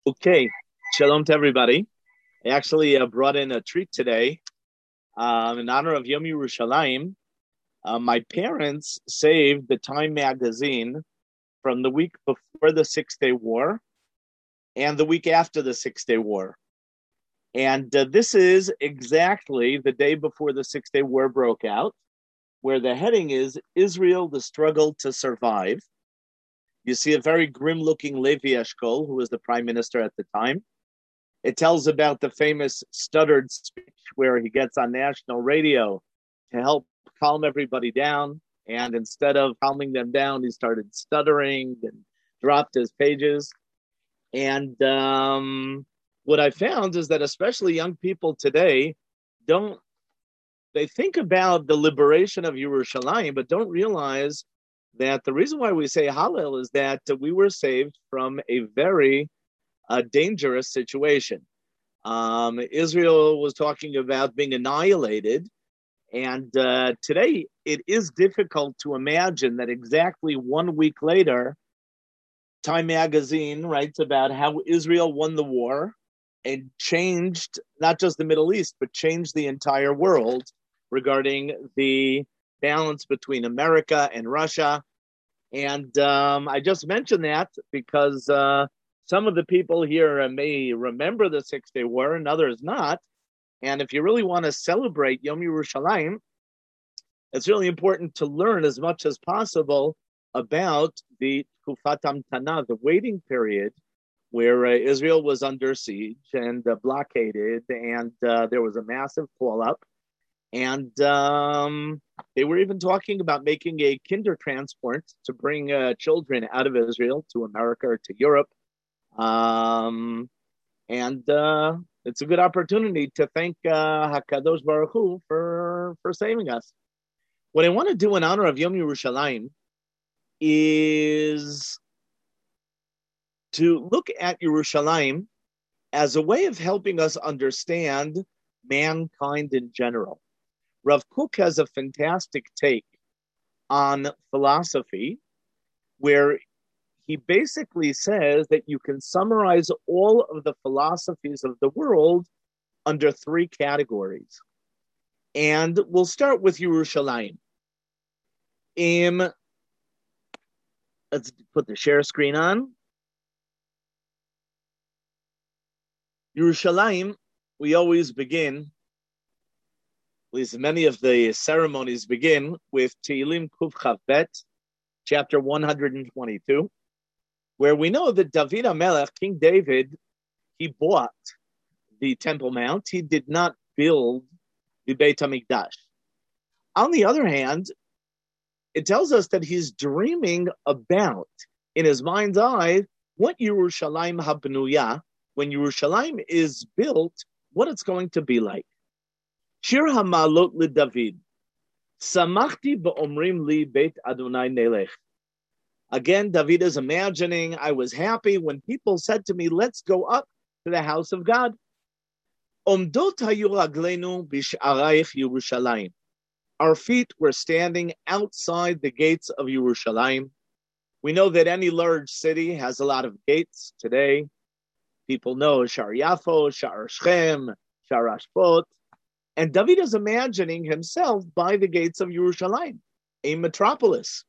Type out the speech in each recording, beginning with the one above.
Okay, shalom to everybody. I actually brought in a treat today in honor of Yom Yerushalayim. My parents saved the Time magazine from the week before the Six Day War and the week after the Six Day War. And this is exactly the day before the Six Day War broke out, where the heading is Israel, the Struggle to Survive. You see a very grim-looking Levi Eshkol, who was the prime minister at the time. It tells about the famous stuttered speech where he gets on national radio to help calm everybody down. And instead of calming them down, he started stuttering and dropped his pages. And what I found is that especially young people today they think about the liberation of Yerushalayim, but don't realize that the reason why we say Hallel is that we were saved from a very dangerous situation. Israel was talking about being annihilated, and today it is difficult to imagine that exactly 1 week later, Time magazine writes about how Israel won the war and changed not just the Middle East, but changed the entire world regarding the balance between America and Russia. And I just mentioned that because some of the people here may remember the Six Day War and others not. And if you really want to celebrate Yom Yerushalayim, it's really important to learn as much as possible about the Tkufat Hamtana, the waiting period, where Israel was under siege and blockaded, and there was a massive call-up. And they were even talking about making a kinder transport to bring children out of Israel to America or to Europe. And it's a good opportunity to thank HaKadosh Baruch Hu for saving us. What I want to do in honor of Yom Yerushalayim is to look at Yerushalayim as a way of helping us understand mankind in general. Rav Kook has a fantastic take on philosophy where he basically says that you can summarize all of the philosophies of the world under three categories. And we'll start with Yerushalayim. Let's put the share screen on. Yerushalayim, we always begin, at least many of the ceremonies begin with Tehillim Kuf Chav Bet, chapter 122, where we know that David HaMelech, King David, he bought the Temple Mount. He did not build the Beit HaMikdash. On the other hand, it tells us that he's dreaming about, in his mind's eye, what Yerushalayim HaBnuyah, when Yerushalayim is built, what it's going to be like. Shir HaMalot LeDavid. Samachti ba'omrim li Beit Adonai Nelech. Again, David is imagining, I was happy when people said to me, let's go up to the house of God. Omdot hayu ragleinu b'sh'arayich Yerushalayim. Our feet were standing outside the gates of Yerushalayim. We know that any large city has a lot of gates today. People know Shar Yafo, Shar Shechem, Shar Ashpot. And David is imagining himself by the gates of Yerushalayim, a metropolis.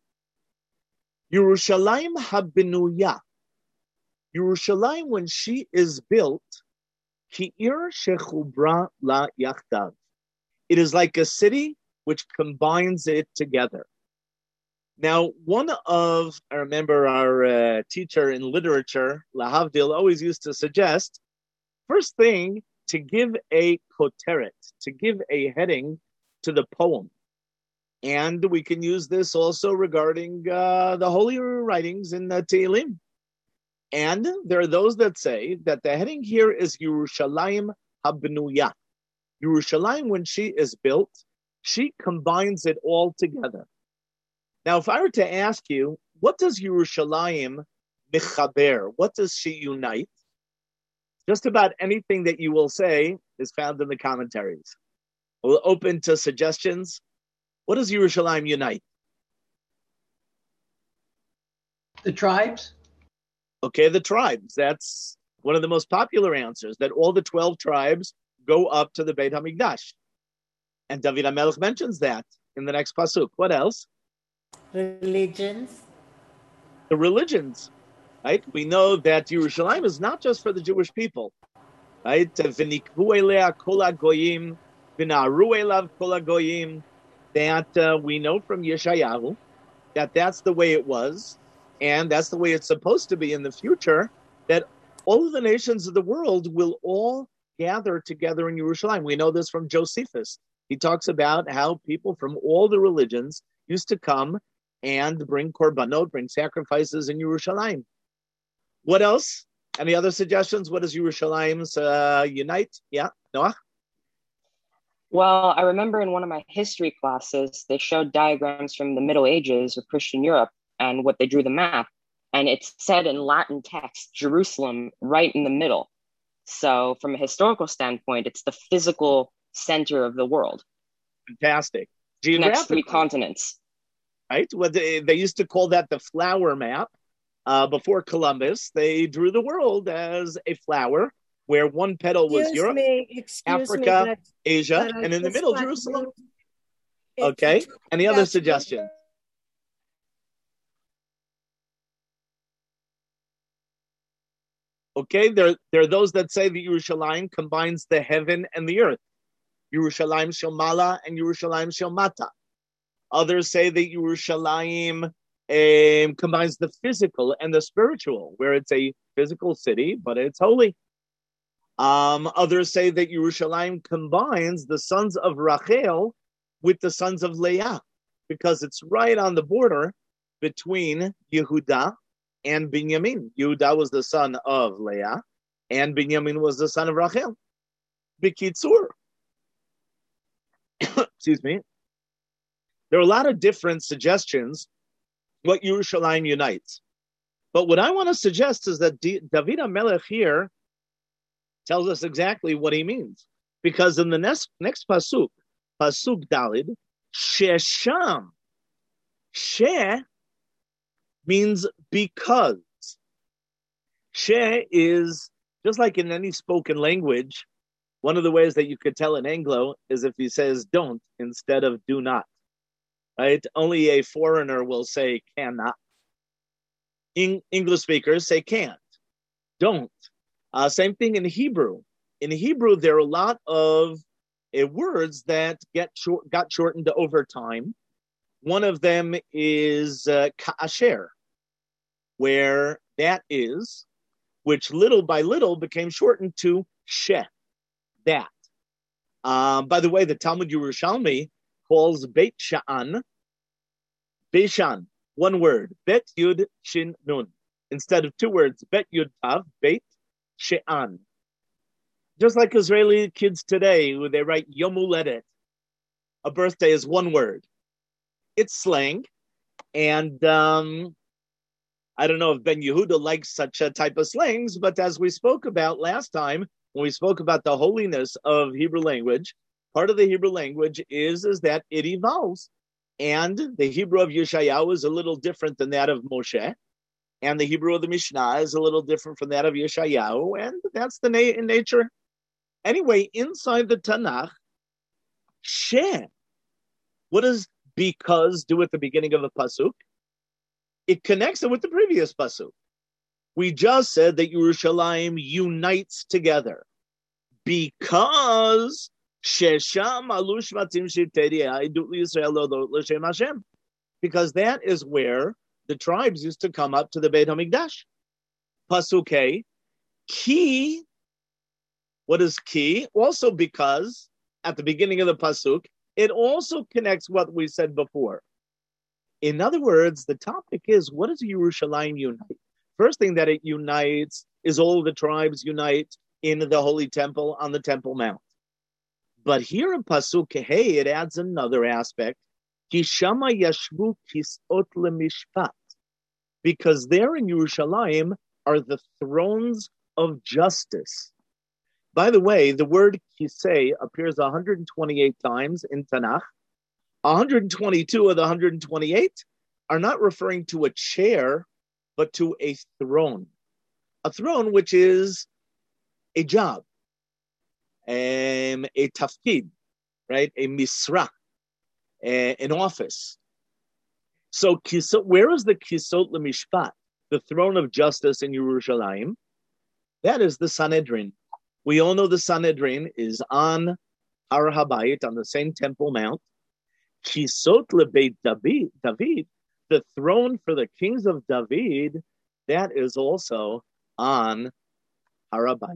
Yerushalayim HaBnuyah. Yerushalayim, when she is built, Ki'ir Shechubra La Yachdav. It is like a city which combines it together. Now, I remember our teacher in literature, Lahavdil, always used to suggest, first thing, to give a koteret, to give a heading to the poem. And we can use this also regarding the holy writings in the Tehillim. And there are those that say that the heading here is Yerushalayim HaBnuyah. Yerushalayim, when she is built, she combines it all together. Now, if I were to ask you, what does Yerushalayim mechaber? What does she unite? Just about anything that you will say is found in the commentaries. We'll open to suggestions. What does Yerushalayim unite? The tribes? Okay, the tribes. That's one of the most popular answers, that all the 12 tribes go up to the Beit HaMikdash. And David HaMelech mentions that in the next pasuk. What else? Religions. The religions, right? We know that Yerushalayim is not just for the Jewish people, right? V'nikvu elea kol hagoyim, v'na'aru elav kol hagoyim. That we know from Yeshayahu that that's the way it was, and that's the way it's supposed to be in the future, that all of the nations of the world will all gather together in Yerushalayim. We know this from Josephus. He talks about how people from all the religions used to come and bring korbanot, bring sacrifices in Yerushalayim. What else? Any other suggestions? What does Yerushalayim's unite? Yeah, Noah? Well, I remember in one of my history classes, they showed diagrams from the Middle Ages of Christian Europe and what they drew the map. And it said in Latin text, Jerusalem right in the middle. So from a historical standpoint, it's the physical center of the world. Fantastic. Next 3 continents. Right? Well, they used to call that the flower map. Before Columbus, they drew the world as a flower, where one petal was Europe, Africa, Asia, and in the middle, Jerusalem. Okay. Any other suggestions? Okay, there are those that say that Yerushalayim combines the heaven and the earth. Yerushalayim shel Mala and Yerushalayim shel Mata. Others say that Yerushalayim combines the physical and the spiritual, where it's a physical city, but it's holy. Others say that Yerushalayim combines the sons of Rachel with the sons of Leah, because it's right on the border between Yehuda and Binyamin. Yehuda was the son of Leah, and Binyamin was the son of Rachel. B'kitzur. Excuse me. There are a lot of different suggestions what Yerushalayim unites. But what I want to suggest is that David HaMelech here tells us exactly what he means. Because in the next pasuk, pasuk Dalid, Shesham, She means because. She is, just like in any spoken language, one of the ways that you could tell in Anglo is if he says don't instead of do not. Right? Only a foreigner will say cannot. English speakers say can't, don't. Same thing in Hebrew. In Hebrew, there are a lot of words that got shortened over time. One of them is ka'asher, where that is, which little by little became shortened to she, that. By the way, the Talmud Yerushalmi calls Beit Sha'an, Beishan, one word, Bet Yud Shin Nun. Instead of 2 words, Bet Yud Tav, Beit She'an. Just like Israeli kids today, where they write Yom Uledet, a birthday is 1 word. It's slang, and I don't know if Ben Yehuda likes such a type of slangs, but as we spoke about last time, when we spoke about the holiness of Hebrew language, part of the Hebrew language is that it evolves. And the Hebrew of Yeshayahu is a little different than that of Moshe. And the Hebrew of the Mishnah is a little different from that of Yeshayahu. And that's the nature. Anyway, inside the Tanakh, She, what does because do at the beginning of the pasuk? It connects it with the previous pasuk. We just said that Yerushalayim unites together because Shesham alu shvatim shivtei ha'idut liYisrael lodot l'Shem Hashem, because that is where the tribes used to come up to the Beit HaMikdash. Pasuk Hey, ki. What is ki? Also because at the beginning of the pasuk, it also connects what we said before. In other words, the topic is, what does Yerushalayim unite? First thing that it unites is all the tribes unite in the Holy Temple on the Temple Mount. But here in Pasuk Hey, it adds another aspect. Kishama yashvu kisot lemishpat. Because there in Yerushalayim are the thrones of justice. By the way, the word kisei appears 128 times in Tanakh. 122 of the 128 are not referring to a chair, but to a throne. A throne which is a job, a tafkid, right? A misra, an office. So where is the kisot lemishpat, the throne of justice in Yerushalayim? That is the Sanhedrin. We all know the Sanhedrin is on Har HaBayit, on the same Temple Mount. Kisot lebeit David, the throne for the kings of David, that is also on Har HaBayit.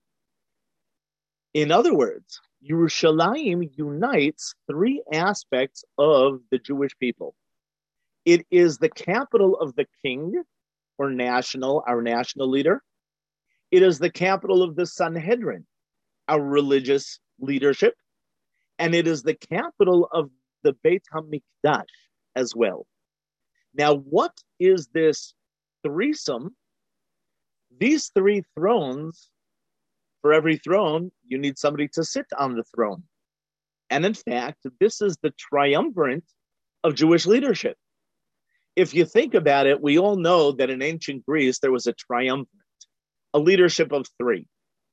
In other words, Yerushalayim unites three aspects of the Jewish people. It is the capital of the king, or our national leader. It is the capital of the Sanhedrin, our religious leadership. And it is the capital of the Beit HaMikdash as well. Now, what is this threesome? These three thrones, for every throne, you need somebody to sit on the throne. And in fact, this is the triumvirate of Jewish leadership. If you think about it, we all know that in ancient Greece, there was a triumvirate, a leadership of three.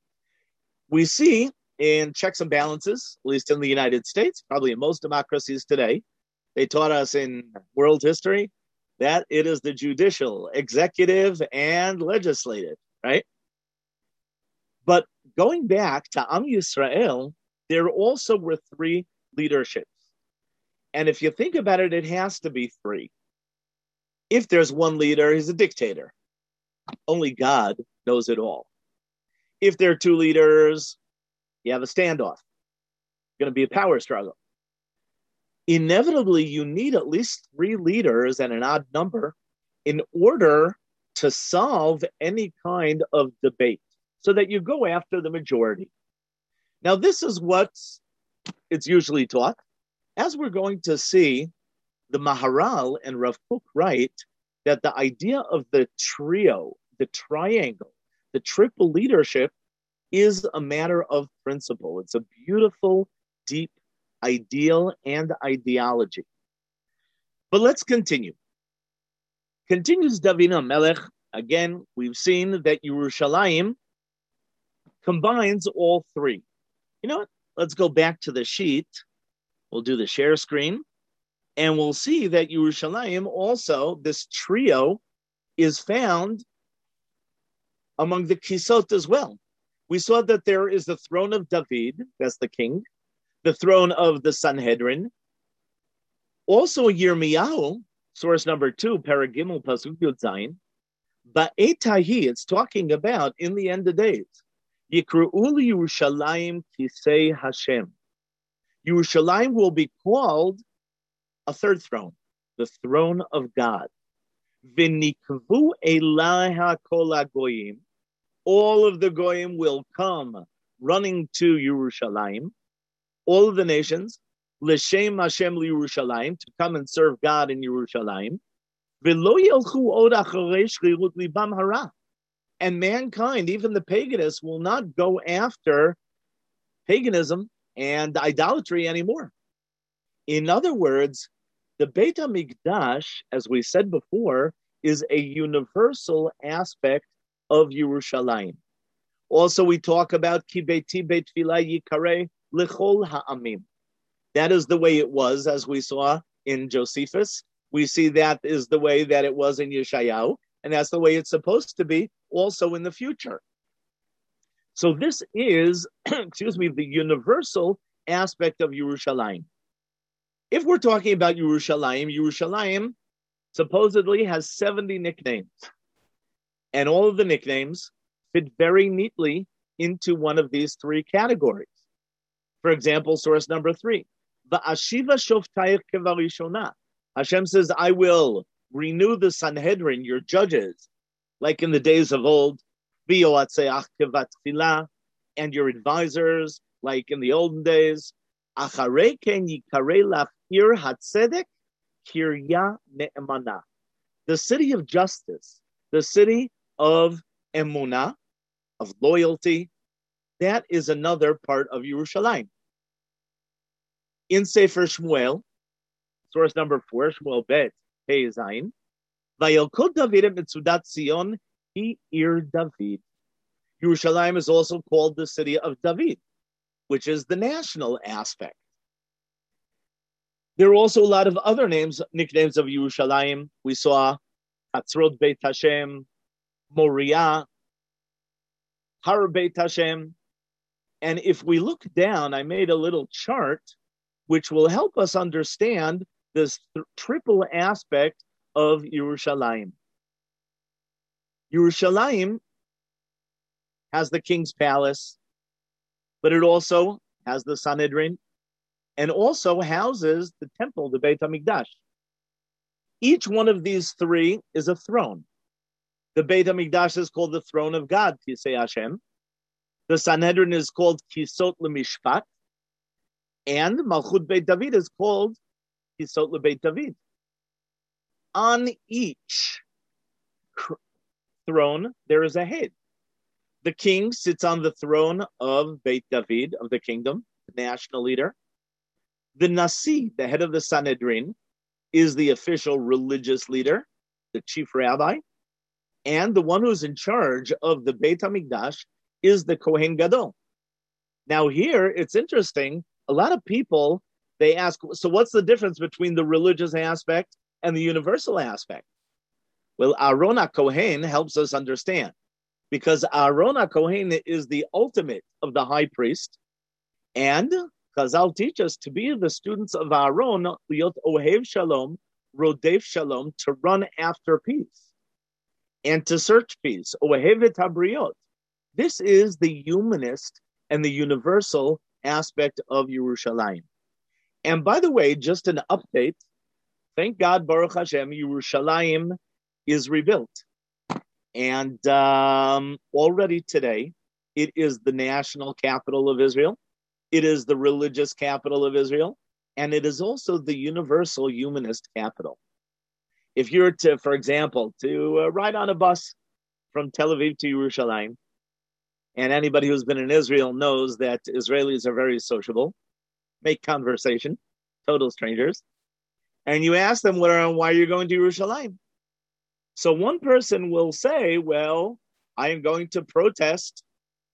We see in checks and balances, at least in the United States, probably in most democracies today, they taught us in world history that it is the judicial, executive, and legislative, right? But going back to Am Yisrael, there also were three leaderships. And if you think about it, it has to be three. If there's one leader, he's a dictator. Only God knows it all. If there are two leaders, you have a standoff. It's going to be a power struggle. Inevitably, you need at least three leaders and an odd number in order to solve any kind of debate so that you go after the majority. Now, this is what it's usually taught. As we're going to see, the Maharal and Rav Kook write that the idea of the trio, the triangle, the triple leadership is a matter of principle. It's a beautiful, deep ideal and ideology. But let's continue. Continues David HaMelech. Again, we've seen that Yerushalayim combines all three. You know what? Let's go back to the sheet. We'll do the share screen. And we'll see that Yerushalayim also, this trio, is found among the Kisot as well. We saw that there is the throne of David, that's the king, the throne of the Sanhedrin. Also Yirmiyahu, source number 2, Paragimel Pasuk Yud Zayin, Ba'etahi, it's talking about in the end of days. Yikru'u Yerushalayim Kisei Hashem. Yerushalayim will be called a third throne, the throne of God. V'nikvu elaha kol hagoyim. All of the goyim will come running to Yerushalayim. All of the nations, l'shem Hashem Yerushalayim, to come and serve God in Yerushalayim. V'lo yelchu od acharei shchirut libam hara. And mankind, even the paganists, will not go after paganism and idolatry anymore. In other words, the Beit HaMikdash, as we said before, is a universal aspect of Yerushalayim. Also, we talk about Ki Beiti Beit Tfilah Yikareh L'chol Ha'amim. That is the way it was, as we saw in Josephus. We see that is the way that it was in Yeshayahu, and that's the way it's supposed to be also in the future. So this is, the universal aspect of Yerushalayim. If we're talking about Yerushalayim, Yerushalayim supposedly has 70 nicknames. And all of the nicknames fit very neatly into one of these three categories. For example, source number 3, Va'ashiva shoftayich kevarishona. Hashem says, I will renew the Sanhedrin, your judges, like in the days of old, v'yoatzeach kevat tfilah, and your advisors, like in the olden days. Acharei ken yikarei lach ir hatzedek kirya ne'emana. The city of justice, the city of emunah, of loyalty, that is another part of Yerushalayim. In Sefer Shmuel, source number 4, Shmuel Bet, Pei Zayin, Vayelkot David et Mitzudat Zion, Hi Ir David. Yerushalayim is also called the city of David, which is the national aspect. There are also a lot of other nicknames of Yerushalayim. We saw Hatzrot Beit Hashem, Moriah, Har Beit Hashem. And if we look down, I made a little chart which will help us understand this triple aspect of Yerushalayim. Yerushalayim has the king's palace, but it also has the Sanhedrin, and also houses the temple, the Beit HaMikdash. Each one of these three is a throne. The Beit HaMikdash is called the throne of God, Kisei Hashem. The Sanhedrin is called Kisot LeMishpat, and Malchut Beit David is called Kisot LeBeit David. On each throne, there is a head. The king sits on the throne of Beit David, of the kingdom, the national leader. The Nasi, the head of the Sanhedrin, is the official religious leader, the chief rabbi. And the one who's in charge of the Beit HaMikdash is the Kohen Gadol. Now here, it's interesting. A lot of people, they ask, so what's the difference between the religious aspect and the universal aspect? Well, Aaron HaKohen helps us understand, because Aaron HaKohen is the ultimate of the high priest, and Chazal teach us to be the students of Aaron, liot ohev shalom, rodef shalom, to run after peace, and to search peace, ohev et habriot. This is the humanist and the universal aspect of Yerushalayim. And by the way, just an update, thank God, Baruch Hashem, Yerushalayim is rebuilt. And already today, it is the national capital of Israel. It is the religious capital of Israel. And it is also the universal humanist capital. If you're to, for example, to ride on a bus from Tel Aviv to Yerushalayim, and anybody who's been in Israel knows that Israelis are very sociable, make conversation, total strangers. And you ask them, why are you going to Yerushalayim? So one person will say, well, I am going to protest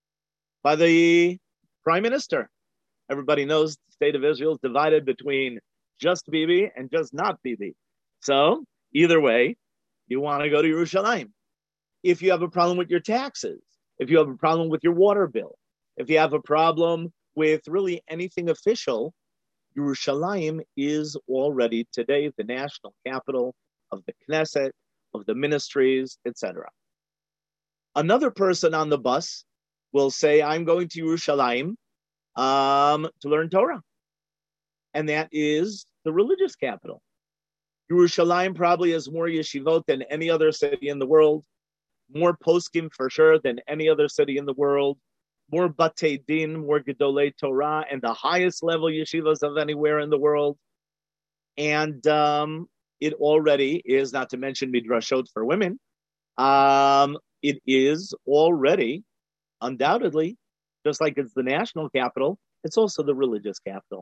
by the prime minister. Everybody knows the state of Israel is divided between just Bibi and just not Bibi. So either way, you want to go to Yerushalayim. If you have a problem with your taxes, if you have a problem with your water bill, if you have a problem with really anything official, Yerushalayim is already today the national capital of the Knesset, of the ministries, etc. Another person on the bus will say, I'm going to Yerushalayim to learn Torah. And that is the religious capital. Yerushalayim probably has more yeshivot than any other city in the world, more poskim for sure than any other city in the world, more batei din, more gedolei Torah, and the highest level yeshivas of anywhere in the world. And it already is, not to mention midrashot for women, it is already, undoubtedly, just like it's the national capital, it's also the religious capital.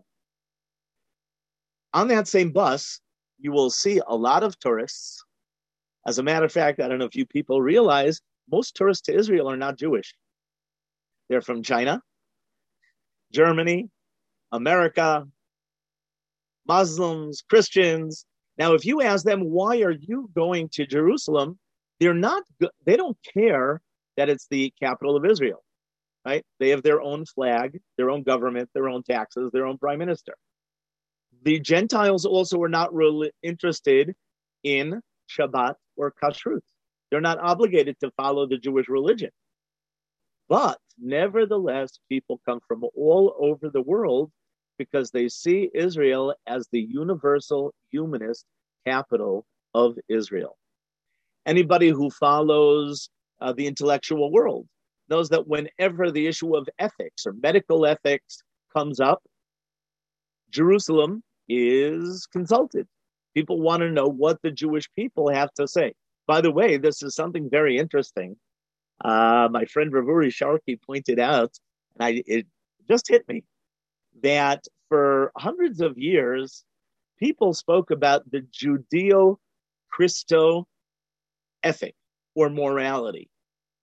On that same bus, you will see a lot of tourists. As a matter of fact, I don't know if you people realize, most tourists to Israel are not Jewish. They're from China, Germany, America, Muslims, Christians. Now, if you ask them, why are you going to Jerusalem? They don't care that it's the capital of Israel, right? They have their own flag, their own government, their own taxes, their own prime minister. The Gentiles also are not really interested in Shabbat or Kashrut. They're not obligated to follow the Jewish religion. But nevertheless, people come from all over the world because they see Israel as the universal humanist capital of Israel. Anybody who follows the intellectual world knows that whenever the issue of ethics or medical ethics comes up, Jerusalem is consulted. People want to know what the Jewish people have to say. By the way, this is something very interesting. My friend Rav Uri Sharkey pointed out, and it just hit me, that for hundreds of years, people spoke about the Judeo-Christo ethic or morality.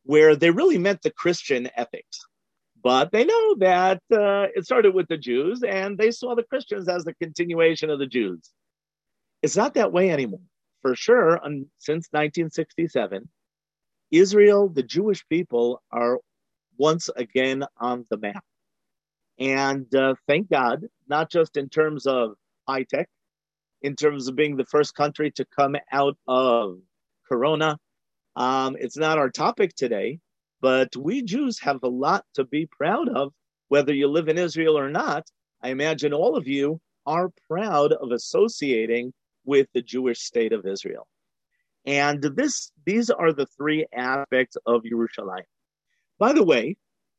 where they really meant the Christian ethics. But they know that it started with the Jews, and they saw the Christians as the continuation of the Jews. It's not that way anymore. For sure, since 1967, Israel, the Jewish people, are once again on the map. And thank God, not just in terms of high tech, in terms of being the first country to come out of Corona. It's not our topic today, but we Jews have a lot to be proud of, whether you live in Israel or not. I imagine all of you are proud of associating with the Jewish state of Israel. And these are the three aspects of Yerushalayim. By the way,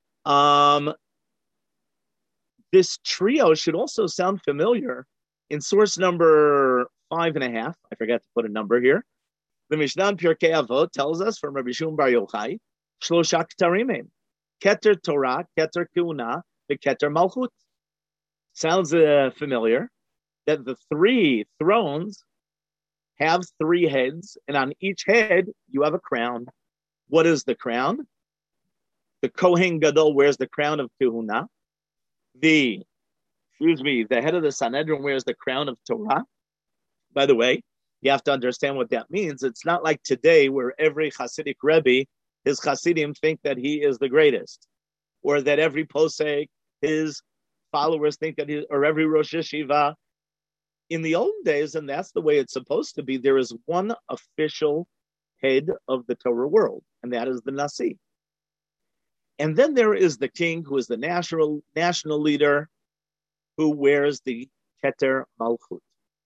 this trio should also sound familiar in source number 5.5. I forgot to put a number here. The Mishnah Pirkei Avot tells us from Rabbi Shimon Bar Yochai, Shlosha Ktarim, Keter Torah, Keter Keuna, and Keter Malchut. Sounds familiar, that the three thrones have three heads, and on each head you have a crown. What is the crown? The Kohen Gadol wears the crown of Kehuna. The head of the Sanhedrin wears the crown of Torah. By the way, you have to understand what that means. It's not like today where every Hasidic Rebbe, his Hasidim think that he is the greatest, or that every posek, his followers think that or every Rosh Yeshiva. In the old days, and that's the way it's supposed to be, there is one official head of the Torah world, and that is the Nasi. And then there is the king, who is the national leader, who wears the Keter Malchut.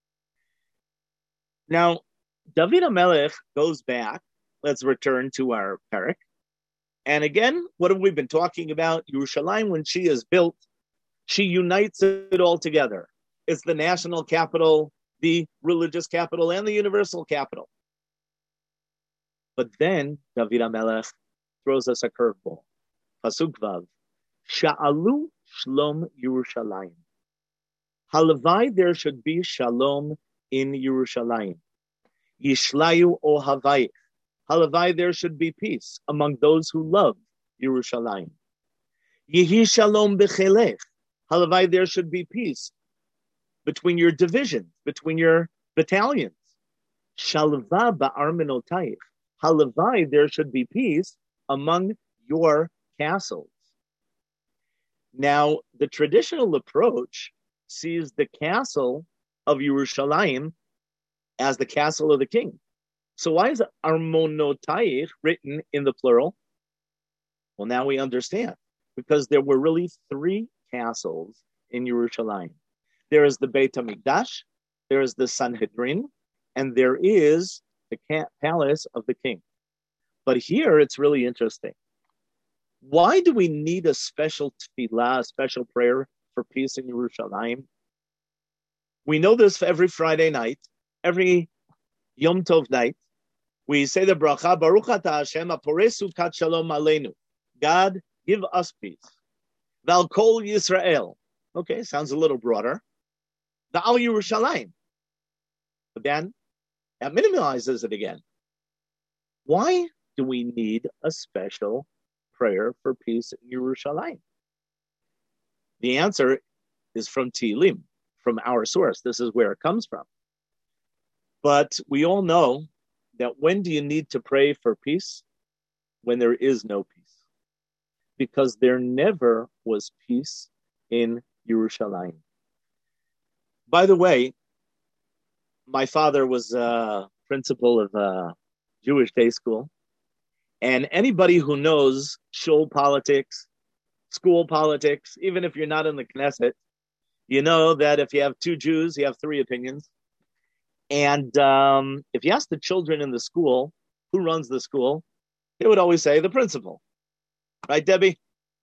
Now, David HaMelech goes back. Let's return to our parak. And again, what have we been talking about? Yerushalayim, when she is built, she unites it all together. It's the national capital, the religious capital, and the universal capital. But then David HaMelech throws us a curveball. Pasuk Vav. Sha'alu shlom Yerushalayim. Halavai, there should be shalom in Yerushalayim. Yishlayu ohavai. Halavai, there should be peace among those who love Yerushalayim. Yehi shalom b'chelech. Halavai, there should be peace between your divisions, between your battalions. Shalva ba'armenotayich. Halavai, there should be peace among your castles. Now, the traditional approach sees the castle of Yerushalayim as the castle of the king. So why is Armonotayich written in the plural? Well, now we understand. Because there were really three castles in Yerushalayim. There is the Beit HaMikdash, there is the Sanhedrin, and there is the palace of the king. But here it's really interesting. Why do we need a special tefillah, a special prayer for peace in Yerushalayim? We know this for every Friday night, every Yom Tov night. We say the bracha, Baruch Atah Hashem, Aporesu Kat Shalom Aleinu. God, give us peace. Val Kol Yisrael. Okay, sounds a little broader. The Al Yerushalayim. But then, that minimalizes it again. Why do we need a special prayer for peace in Yerushalayim? The answer is from Tehillim, from our source. This is where it comes from. But we all know that when do you need to pray for peace? When there is no peace. Because there never was peace in Yerushalayim. By the way, my father was a principal of a Jewish day school. And anybody who knows shul politics, school politics, even if you're not in the Knesset, you know that if you have two Jews, you have three opinions. And if you ask the children in the school, who runs the school, they would always say the principal. Right, Debbie?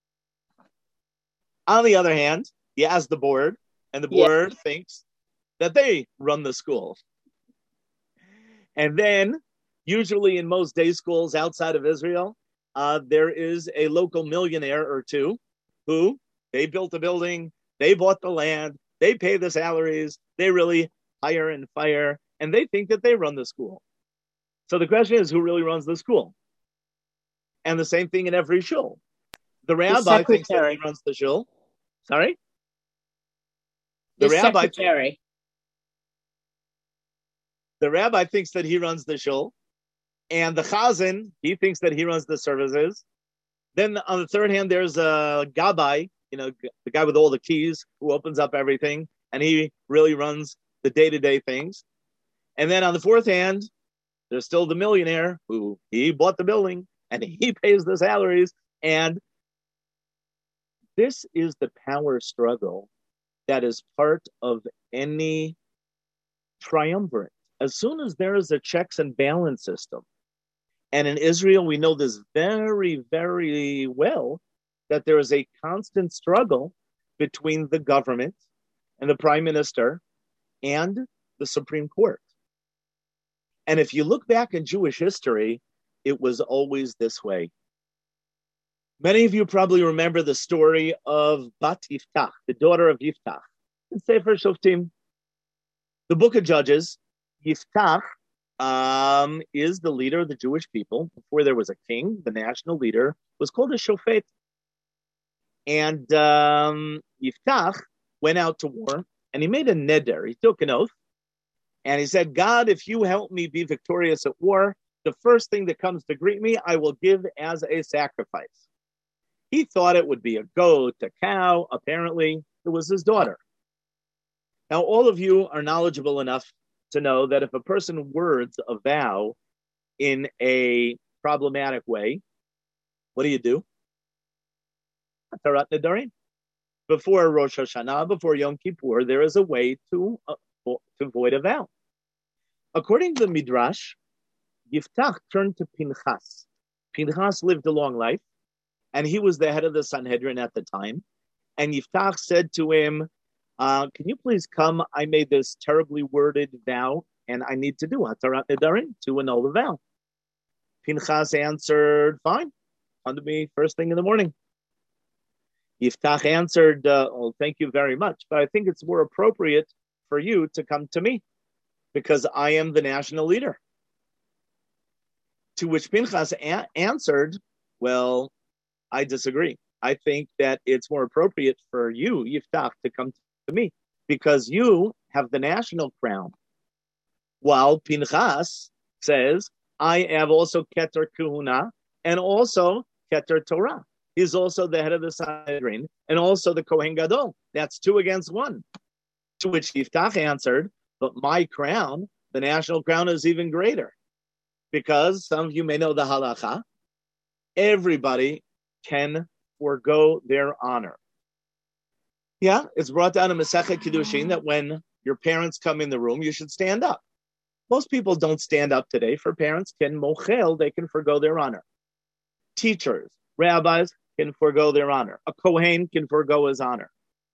On the other hand, you ask the board, and the board thinks that they run the school. And then, usually in most day schools outside of Israel, there is a local millionaire or two who, they built a building, they bought the land, they pay the salaries, they really hire and fire, and they think that they run the school. So the question is, who really runs the school? And the same thing in every shul. The The rabbi thinks that he secretary. runs the shul. Sorry? The rabbi secretary. The rabbi thinks that he runs the shul, and the chazan, he thinks that he runs the services. Then on the third hand, there's a gabbai, the guy with all the keys who opens up everything, and he really runs the day-to-day things. And then on the fourth hand, there's still the millionaire who he bought the building and he pays the salaries. And this is the power struggle that is part of any triumvirate. As soon as there is a checks and balance system, and in Israel, we know this very, very well, that there is a constant struggle between the government and the prime minister and the Supreme Court. And if you look back in Jewish history, it was always this way. Many of you probably remember the story of Bat Yiftach, the daughter of Yiftach. In Sefer Shoftim, the book of Judges, Yiftach is the leader of the Jewish people. Before there was a king, the national leader was called a shofet. And Yiftach went out to war, and he made a neder. He took an oath, and he said, God, if you help me be victorious at war, the first thing that comes to greet me, I will give as a sacrifice. He thought it would be a goat, a cow. Apparently, it was his daughter. Now, all of you are knowledgeable enough to know that if a person words a vow in a problematic way, what do? Hatarat Nedarim. Before Rosh Hashanah, before Yom Kippur, there is a way to void a vow. According to the Midrash, Yiftach turned to Pinchas. Pinchas lived a long life, and he was the head of the Sanhedrin at the time. And Yiftach said to him, can you please come? I made this terribly worded vow, and I need to do Hatarat Nedarim to annul the vow. Pinchas answered, fine, come to me first thing in the morning. Yiftach answered, well, thank you very much, but I think it's more appropriate for you to come to me because I am the national leader. To which Pinchas answered, well, I disagree. I think that it's more appropriate for you, Yiftach, to come to me because you have the national crown. While Pinchas says, I have also Keter Kuhuna and also Keter Torah. He's also the head of the Sanhedrin and also the Kohen Gadol. That's 2 against 1. To which Yiftach answered, but my crown, the national crown, is even greater. Because some of you may know the halacha, everybody can forego their honor. Yeah, it's brought down in Masechet Kiddushin that when your parents come in the room, you should stand up. Most people don't stand up today. For parents can mochel, they can forego their honor. Teachers, rabbis can forego their honor. A Kohen can forego his honor.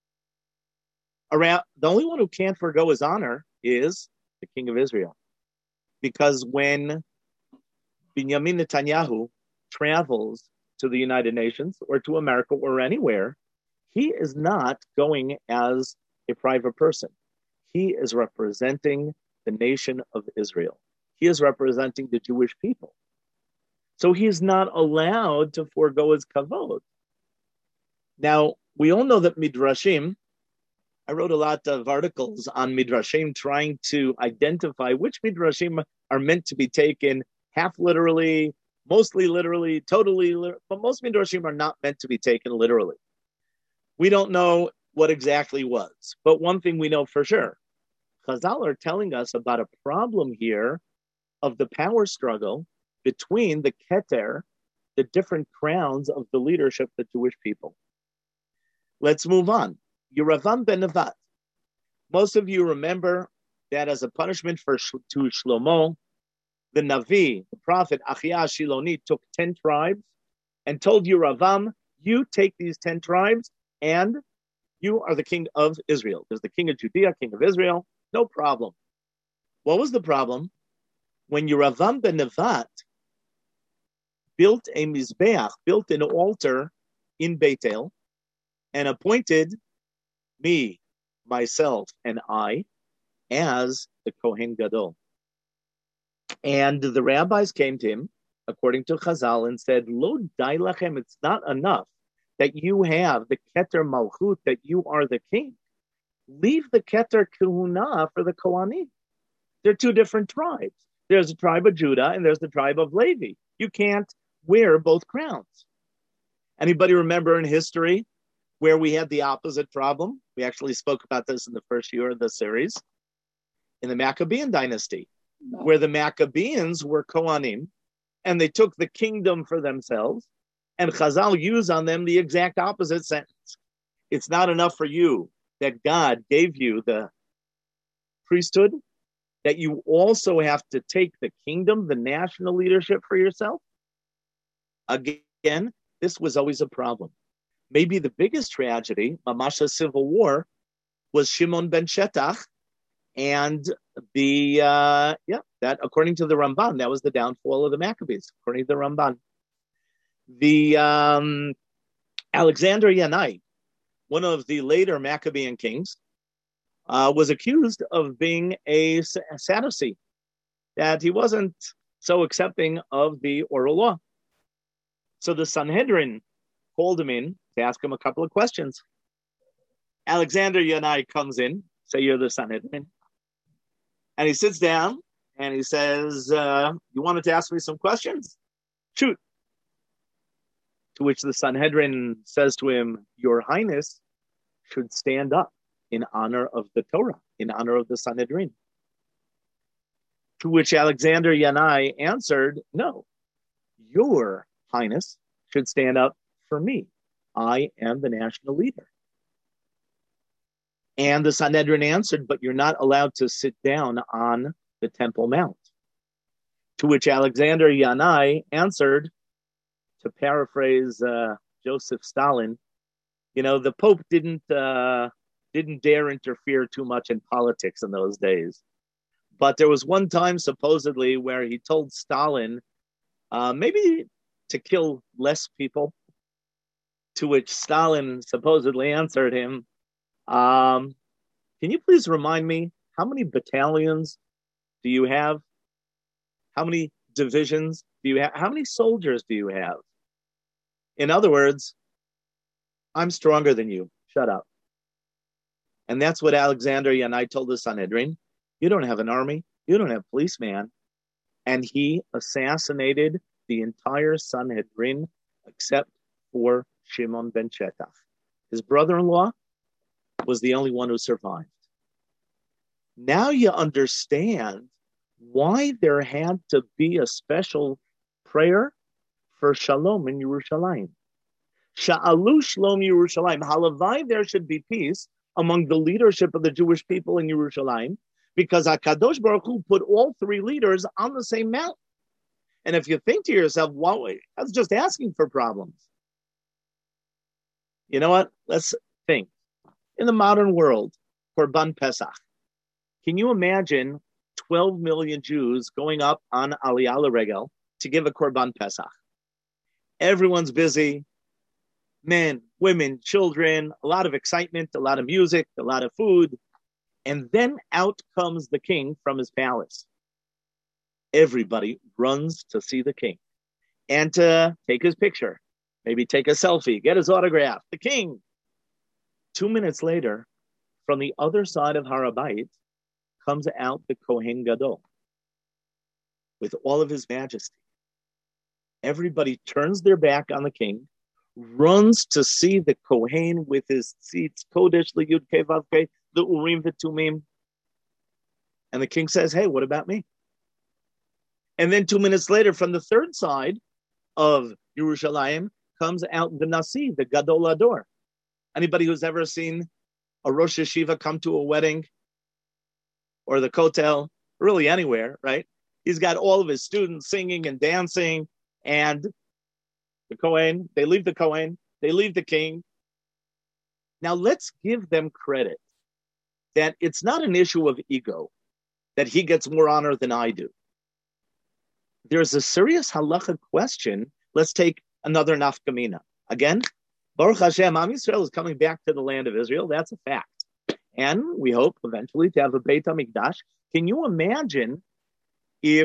The only one who can't forego his honor is the king of Israel. Because when Benjamin Netanyahu travels to the United Nations or to America or anywhere, he is not going as a private person. He is representing the nation of Israel. He is representing the Jewish people. So he is not allowed to forego his kavod. Now, we all know that Midrashim, I wrote a lot of articles on Midrashim trying to identify which Midrashim are meant to be taken half literally, mostly literally, totally literally, but most Midrashim are not meant to be taken literally. We don't know what exactly was, but one thing we know for sure, Chazal are telling us about a problem here of the power struggle between the Keter, the different crowns of the leadership of the Jewish people. Let's move on. Yeravam ben Nevat. Most of you remember that as a punishment to Shlomo, the Navi, the prophet Achia Shiloni, took 10 tribes and told Yeravam, you take these 10 tribes and you are the king of Israel. There's the king of Judea, king of Israel, no problem. What was the problem? When Yeravam ben Nevat built a mizbeach, built an altar in Beit El, and appointed me, myself, and I as the Kohen Gadol. And the rabbis came to him, according to Chazal, and said, Lo dai lachem, it's not enough that you have the Keter Malchut, that you are the king. Leave the Keter Kahuna for the Kohanim. They're two different tribes. There's the tribe of Judah and there's the tribe of Levi. You can't wear both crowns. Anybody remember in history where we had the opposite problem? We actually spoke about this in the first year of the series, in the Maccabean dynasty, where the Maccabeans were Kohanim, and they took the kingdom for themselves, and Chazal used on them the exact opposite sentence. It's not enough for you that God gave you the priesthood, that you also have to take the kingdom, the national leadership for yourself. Again, this was always a problem. Maybe the biggest tragedy, Mamasha's civil war, was Shimon ben Shetach, and that according to the Ramban, that was the downfall of the Maccabees, according to the Ramban. The Alexander Yanai, one of the later Maccabean kings, was accused of being a Sadducee, that he wasn't so accepting of the oral law. So the Sanhedrin called him in to ask him a couple of questions. Alexander Yanai comes in, say you're the Sanhedrin, and he sits down and he says, you wanted to ask me some questions? Shoot. To which the Sanhedrin says to him, Your Highness should stand up in honor of the Torah, in honor of the Sanhedrin. To which Alexander Yanai answered, no, Your Highness should stand up for me. I am the national leader. And the Sanhedrin answered, but you're not allowed to sit down on the Temple Mount. To which Alexander Yanai answered, to paraphrase Joseph Stalin, the Pope didn't dare interfere too much in politics in those days. But there was one time, supposedly, where he told Stalin maybe to kill less people, to which Stalin supposedly answered him, can you please remind me, how many battalions do you have? How many divisions do you have? How many soldiers do you have? In other words, I'm stronger than you. Shut up. And that's what Alexander Yanai told the Sanhedrin. You don't have an army. You don't have policeman. And he assassinated the entire Sanhedrin except for Shimon ben Shetach. His brother-in-law was the only one who survived. Now you understand why there had to be a special prayer for Shalom in Yerushalayim. Sha'alu Shalom Yerushalayim. Halavai, there should be peace among the leadership of the Jewish people in Yerushalayim, because HaKadosh Baruch Hu put all three leaders on the same mountain. And if you think to yourself, wow, that's just asking for problems. You know what? Let's think. In the modern world, Korban Pesach, can you imagine 12 million Jews going up on Aliyah L'Regel to give a Korban Pesach? Everyone's busy. Men, women, children, a lot of excitement, a lot of music, a lot of food. And then out comes the king from his palace. Everybody runs to see the king and to take his picture, maybe take a selfie, get his autograph. The king. 2 minutes later, from the other side of Har HaBayit, comes out the Kohen Gadol with all of his majesty. Everybody turns their back on the king, runs to see the Kohen with his tzitz, Kodesh L'Yud Kei Vav Kei, the Urim V'Tumim. And the king says, hey, what about me? And then 2 minutes later, from the third side of Yerushalayim, comes out the Nasi, the Gadol Ador. Anybody who's ever seen a Rosh Yeshiva come to a wedding or the Kotel, really anywhere, right? He's got all of his students singing and dancing, and the Kohen, they leave the Kohen, they leave the king. Now let's give them credit that it's not an issue of ego, that he gets more honor than I do. There's a serious halacha question. Let's take another nafkamina. Again, Baruch Hashem, Am Yisrael is coming back to the land of Israel. That's a fact. And we hope eventually to have a Beit HaMikdash. Can you imagine if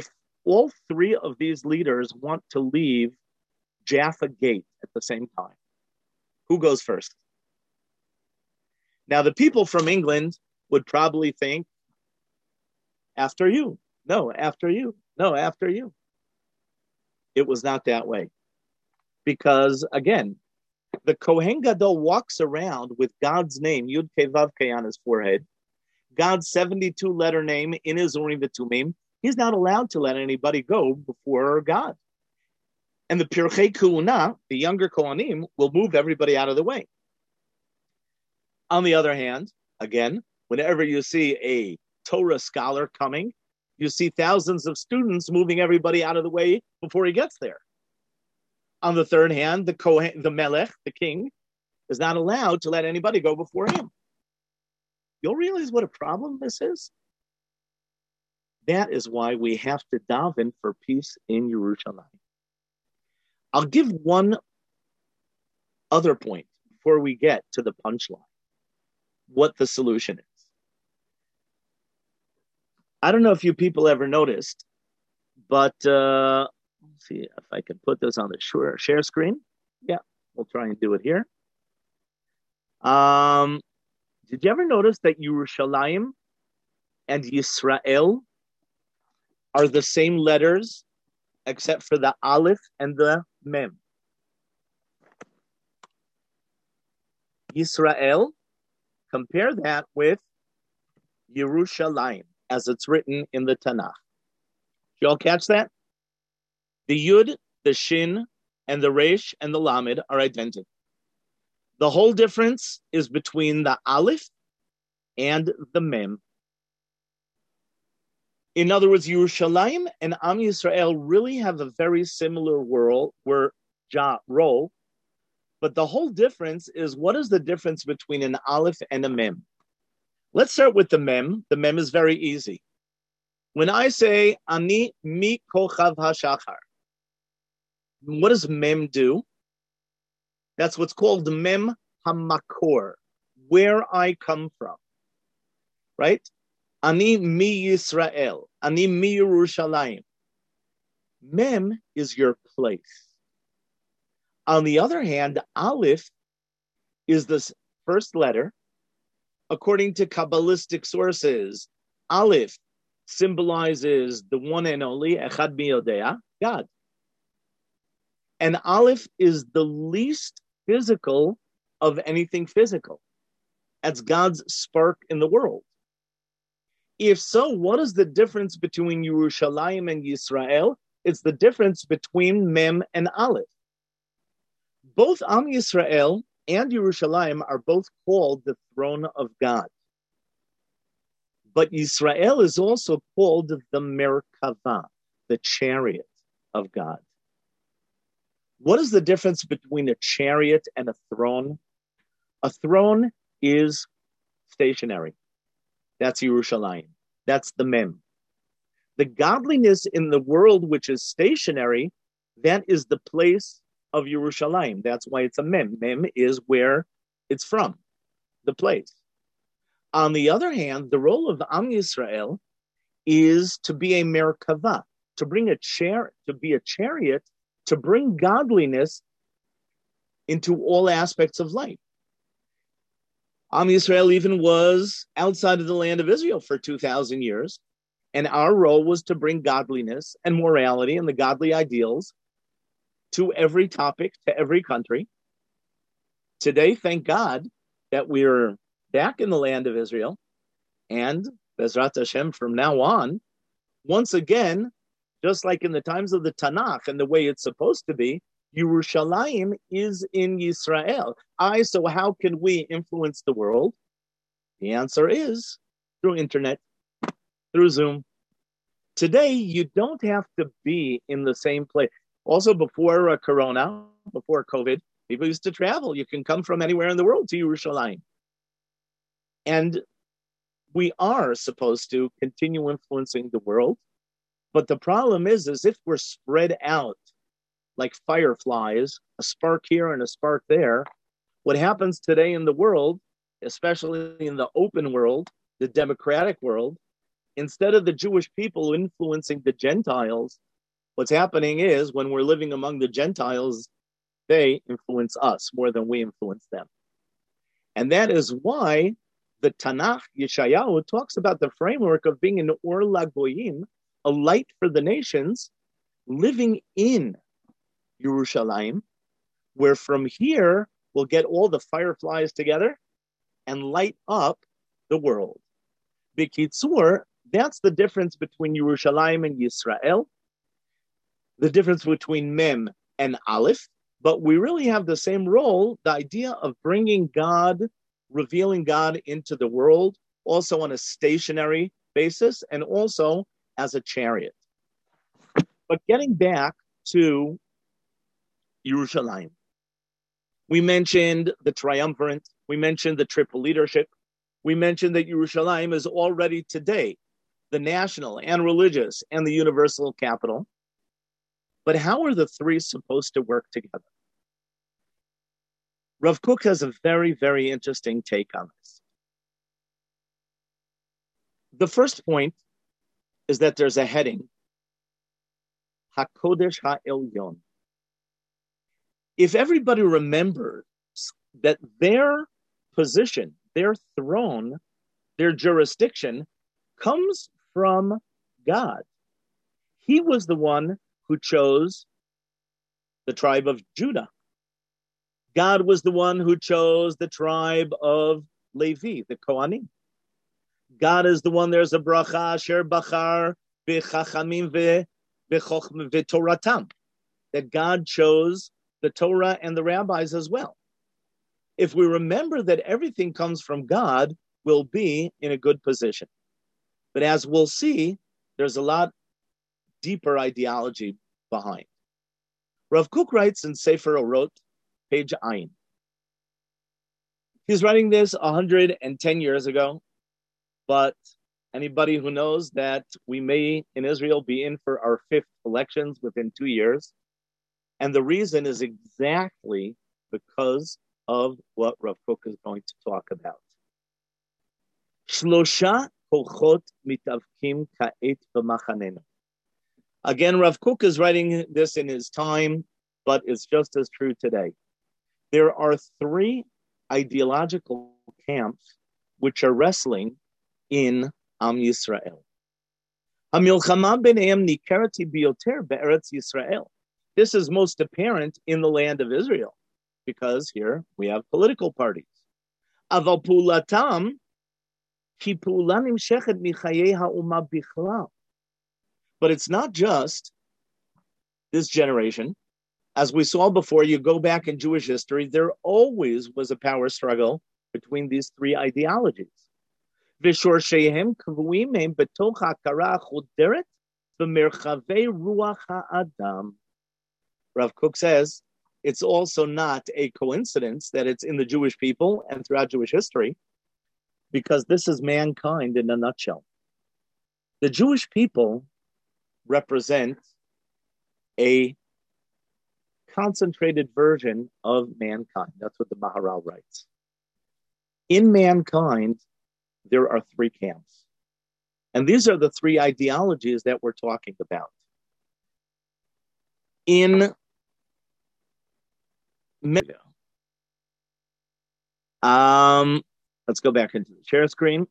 all three of these leaders want to leave Jaffa Gate at the same time. Who goes first? Now, the people from England would probably think, after you. No, after you. No, after you. It was not that way. Because, again, the Kohen Gadol walks around with God's name, Yud Kei Vav Kei, on his forehead, God's 72-letter name in his Urim V'Tumim. He's not allowed to let anybody go before God. And the Pirchei Kuhuna, the younger Kohanim, will move everybody out of the way. On the other hand, again, whenever you see a Torah scholar coming, you see thousands of students moving everybody out of the way before he gets there. On the third hand, the Melech, the king, is not allowed to let anybody go before him. You'll realize what a problem this is. That is why we have to daven for peace in Yerushalayim. I'll give one other point before we get to the punchline, what the solution is. I don't know if you people ever noticed, but let's see if I can put this on the share screen. Yeah, we'll try and do it here. Did you ever notice that Yerushalayim and Yisrael are the same letters except for the Aleph and the Mem? Yisrael, compare that with Yerushalayim, as it's written in the Tanakh. Did you all catch that? The Yud, the Shin, and the Resh, and the Lamed are identical. The whole difference is between the Aleph and the Mem. In other words, Yerushalayim and Am Yisrael really have a very similar role, but the whole difference is, what is the difference between an Aleph and a Mem? Let's start with the Mem. The Mem is very easy. When I say, Ani mi kochav hashachar, what does Mem do? That's what's called Mem hamakor, where I come from, right? Ani mi Yisrael, Ani mi Yerushalayim. Mem is your place. On the other hand, Aleph is the first letter. According to Kabbalistic sources, Aleph symbolizes the one and only Echad Miyodea, God. And Aleph is the least physical of anything physical. That's God's spark in the world. If so, what is the difference between Yerushalayim and Yisrael? It's the difference between Mem and Aleph. Both Am Yisrael and Yerushalayim are both called the throne of God. But Yisrael is also called the Merkava, the chariot of God. What is the difference between a chariot and a throne? A throne is stationary. That's Yerushalayim. That's the Mem. The godliness in the world which is stationary, that is the place of Yerushalayim. That's why it's a Mem. Mem is where it's from, the place. On the other hand, the role of Am Yisrael is to be a Merkava, to bring to be a chariot, to bring godliness into all aspects of life. Am Yisrael even was outside of the land of Israel for 2,000 years, and our role was to bring godliness and morality and the godly ideals to every topic, to every country. Today, thank God that we're back in the land of Israel, and Bezrat Hashem, from now on, once again, just like in the times of the Tanakh and the way it's supposed to be, Yerushalayim is in Yisrael. So how can we influence the world? The answer is through internet, through Zoom. Today, you don't have to be in the same place. Also, before Corona, before COVID, people used to travel. You can come from anywhere in the world to Yerushalayim. And we are supposed to continue influencing the world. But the problem is if we're spread out like fireflies, a spark here and a spark there, what happens today in the world, especially in the open world, the democratic world, instead of the Jewish people influencing the Gentiles, what's happening is when we're living among the Gentiles, they influence us more than we influence them. And that is why the Tanakh, Yeshayahu, talks about the framework of being an Or LaGoyim, a light for the nations, living in Yerushalayim, where from here we'll get all the fireflies together and light up the world. B'kitzur, that's the difference between Yerushalayim and Yisrael, the difference between Mem and Aleph, but we really have the same role, the idea of bringing God, revealing God into the world, also on a stationary basis and also as a chariot. But getting back to Yerushalayim, we mentioned the triumvirate, we mentioned the triple leadership, we mentioned that Yerushalayim is already today the national and religious and the universal capital. But how are the three supposed to work together? Rav Kook has a very, very interesting take on this. The first point is that there's a heading, HaKodesh HaElyon. If everybody remembers that their position, their throne, their jurisdiction comes from God. He was the one who chose the tribe of Judah. God was the one who chose the tribe of Levi, the Kohanim. God is the one, there's a bracha, Asher Bachar, B'chachamim V'Toratam, that God chose the Torah and the rabbis as well. If we remember that everything comes from God, we'll be in a good position. But as we'll see, there's a lot deeper ideology behind. Rav Kook writes in Sefer Orot, page Ayin. He's writing this 110 years ago, but anybody who knows that we may, in Israel, be in for our 5th elections within 2 years, and the reason is exactly because of what Rav Kook is going to talk about. Shlosha kochot mitavkim ka'et b'machanenu. Again, Rav Kook is writing this in his time, but it's just as true today. There are 3 ideological camps which are wrestling in Am Yisrael. Hamilchama b'neim nikerati biyoter be'eretz Yisrael. This is most apparent in the land of Israel, because here we have political parties. Aval pulatam ki pula nimshechet michayei ha'umah bichlal. But it's not just this generation. As we saw before, you go back in Jewish history, there always was a power struggle between these 3 ideologies. V'shorsheihem kvuim hem betoch hakara chuderet v'merchavei ruach ha'adam. Rav Kook says, it's also not a coincidence that it's in the Jewish people and throughout Jewish history, because this is mankind in a nutshell. The Jewish people represent a concentrated version of mankind. That's what the Maharal writes. In mankind, there are 3 camps. And these are the 3 ideologies that we're talking about. In let's go back into the share screen.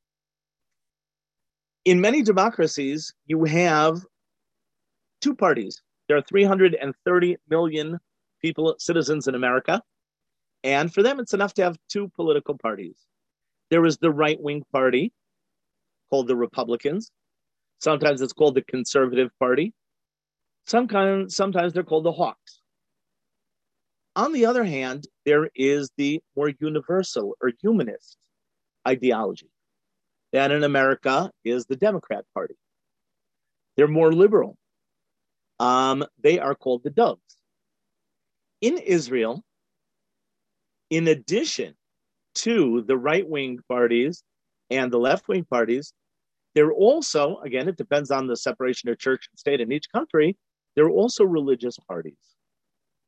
In many democracies, you have 2 parties. There are 330 million people, citizens in America, and for them, it's enough to have 2 political parties. There is the right-wing party, called the Republicans. Sometimes it's called the Conservative Party. Sometimes they're called the Hawks. On the other hand, there is the more universal or humanist ideology. That in America is the Democrat Party. They're more liberal. They are called the Doves. In Israel, in addition to the right-wing parties and the left-wing parties, there are also, again, it depends on the separation of church and state in each country, there are also religious parties.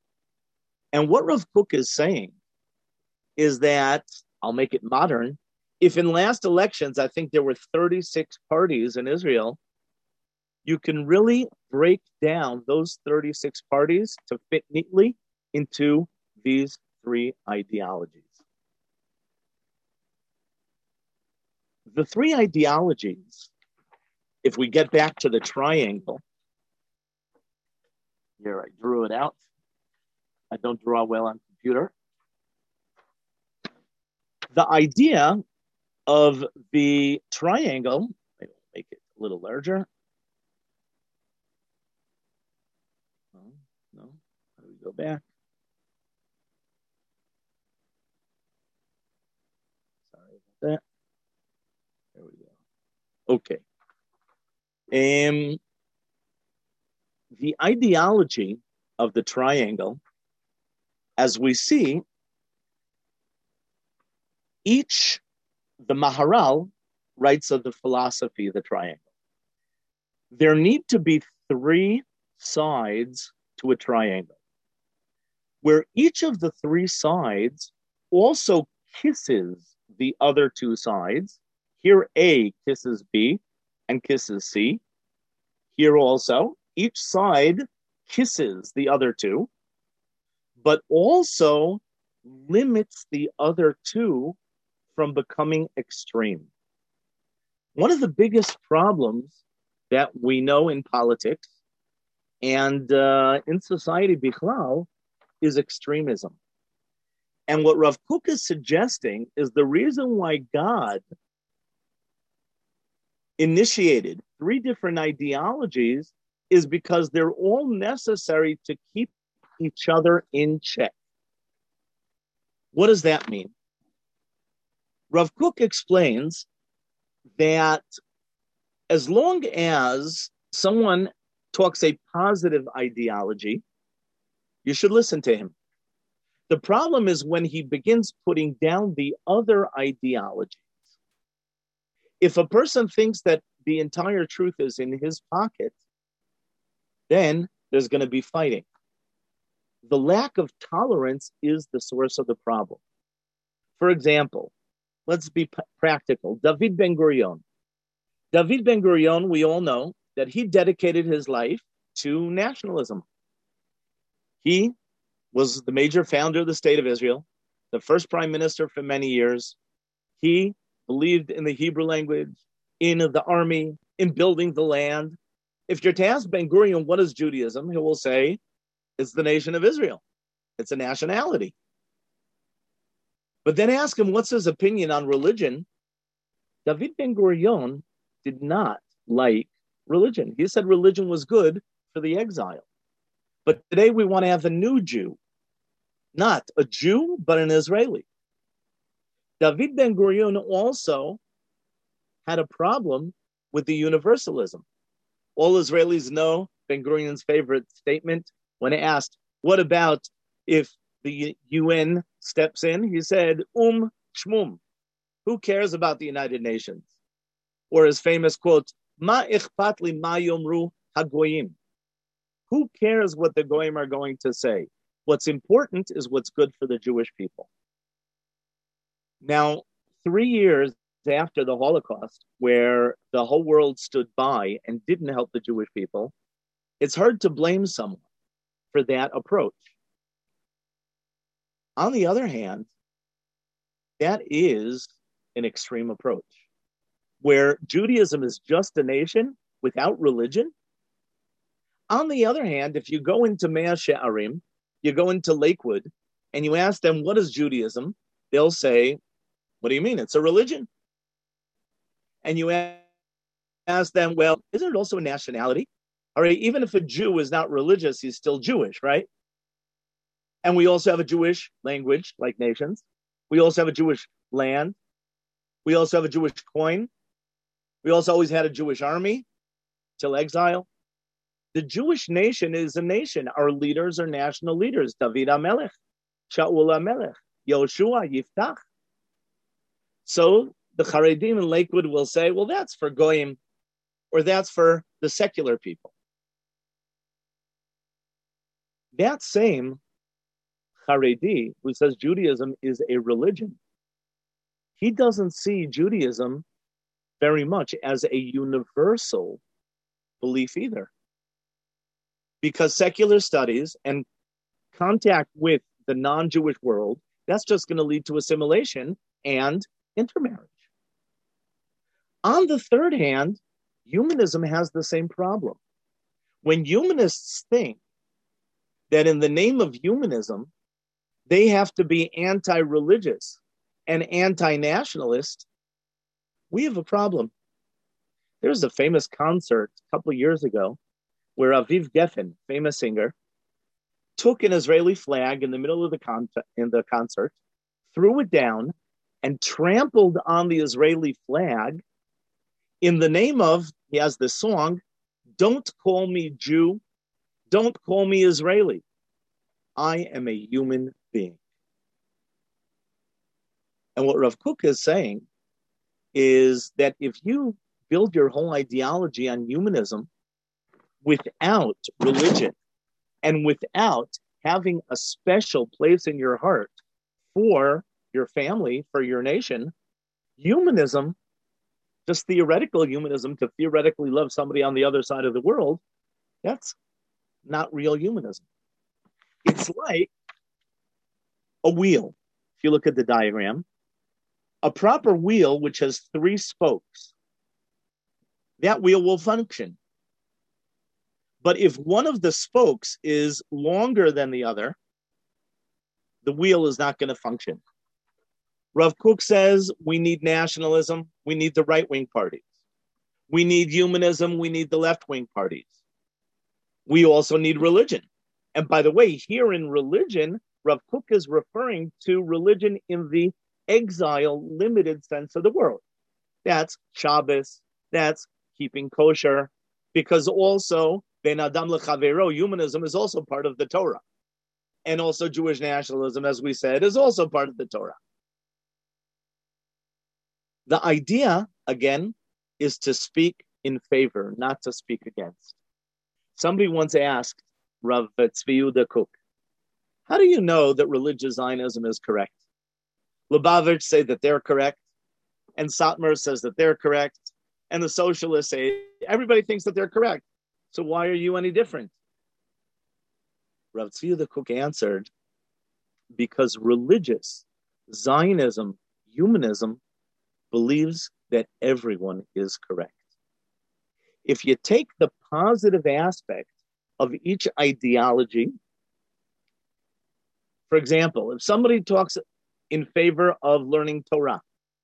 And what Rav Kook is saying is that, I'll make it modern, If in last elections, I think there were 36 parties in Israel, you can really break down those 36 parties to fit neatly into these three ideologies. The three ideologies, if we get back to the triangle, here I drew it out. I don't draw well on computer. The idea of the triangle, I will make it a little larger. No, how do we go back? Sorry about that. There we go. Okay. The ideology of the triangle, as we see, the Maharal writes of the philosophy of the triangle. There need to be three sides to a triangle, where each of the three sides also kisses the other two sides. Here A kisses B and kisses C. Here also, each side kisses the other two, but also limits the other two from becoming extreme. One of the biggest problems that we know in politics and in society bichlal is extremism. And what Rav Kook is suggesting is the reason why God initiated three different ideologies is because they're all necessary to keep each other in check. What does that mean? Rav Kook explains that as long as someone talks a positive ideology, you should listen to him. The problem is when he begins putting down the other ideologies. If a person thinks that the entire truth is in his pocket, then there's going to be fighting. The lack of tolerance is the source of the problem. For example, let's be practical. David Ben-Gurion. David Ben-Gurion, we all know that he dedicated his life to nationalism. He was the major founder of the state of Israel, the first prime minister for many years. He believed in the Hebrew language, in the army, in building the land. If you're to ask Ben-Gurion, what is Judaism? He will say, it's the nation of Israel. It's a nationality. But then ask him, what's his opinion on religion? David Ben-Gurion did not like religion. He said religion was good for the exile. But today we want to have a new Jew. Not a Jew, but an Israeli. David Ben-Gurion also had a problem with the universalism. All Israelis know Ben-Gurion's favorite statement when asked, what about if the UN steps in? He said, shmum. Who cares about the United Nations? Or his famous quote, ma ichpat li ma yomru hagoyim. Who cares what the goyim are going to say? What's important is what's good for the Jewish people. Now, 3 years after the Holocaust, where the whole world stood by and didn't help the Jewish people, it's hard to blame someone for that approach. On the other hand, that is an extreme approach, where Judaism is just a nation without religion. On the other hand, if you go into Mea She'arim, you go into Lakewood, and you ask them, what is Judaism? They'll say, what do you mean? It's a religion. And you ask them, well, isn't it also a nationality? All right, even if a Jew is not religious, he's still Jewish, right? And we also have a Jewish language, like nations. We also have a Jewish land. We also have a Jewish coin. We also always had a Jewish army till exile. The Jewish nation is a nation. Our leaders are national leaders. David HaMelech, Shaul HaMelech, Yoshua, Yiftach. So the Haredim in Lakewood will say, well, that's for Goyim, or that's for the secular people. That same Haredi who says Judaism is a religion, he doesn't see Judaism very much as a universal belief either. Because secular studies and contact with the non-Jewish world, that's just going to lead to assimilation and intermarriage. On the third hand, humanism has the same problem. When humanists think that in the name of humanism, they have to be anti-religious and anti-nationalist, we have a problem. There's a famous concert a couple of years ago where Aviv Geffen, famous singer, took an Israeli flag in the middle of the concert, threw it down, and trampled on the Israeli flag in the name of, he has this song, "Don't call me Jew, don't call me Israeli. I am a human being." And what Rav Kook is saying is that if you build your whole ideology on humanism without religion and without having a special place in your heart for your family, for your nation, humanism, just theoretical humanism, to theoretically love somebody on the other side of the world, that's not real humanism. It's like a wheel. If you look at the diagram, a proper wheel which has 3 spokes, that wheel will function. But if one of the spokes is longer than the other, the wheel is not going to function. Rav Kook says we need nationalism, we need the right-wing parties. We need humanism, we need the left-wing parties. We also need religion. And by the way, here in religion, Rav Kook is referring to religion in the exile, limited sense of the word. That's Shabbos, that's keeping kosher, because also Ben Adam Lechavero, humanism is also part of the Torah. And also Jewish nationalism, as we said, is also part of the Torah. The idea, again, is to speak in favor, not to speak against. Somebody once asked Rav Tzvi Yehuda Kook, how do you know that religious Zionism is correct? Lubavitch say that they're correct, and Satmar says that they're correct, and the socialists say everybody thinks that they're correct. So why are you any different? Rav Tzvi Yehuda Kook answered, because religious Zionism, humanism, believes that everyone is correct. If you take the positive aspect of each ideology, for example, if somebody talks in favor of learning Torah,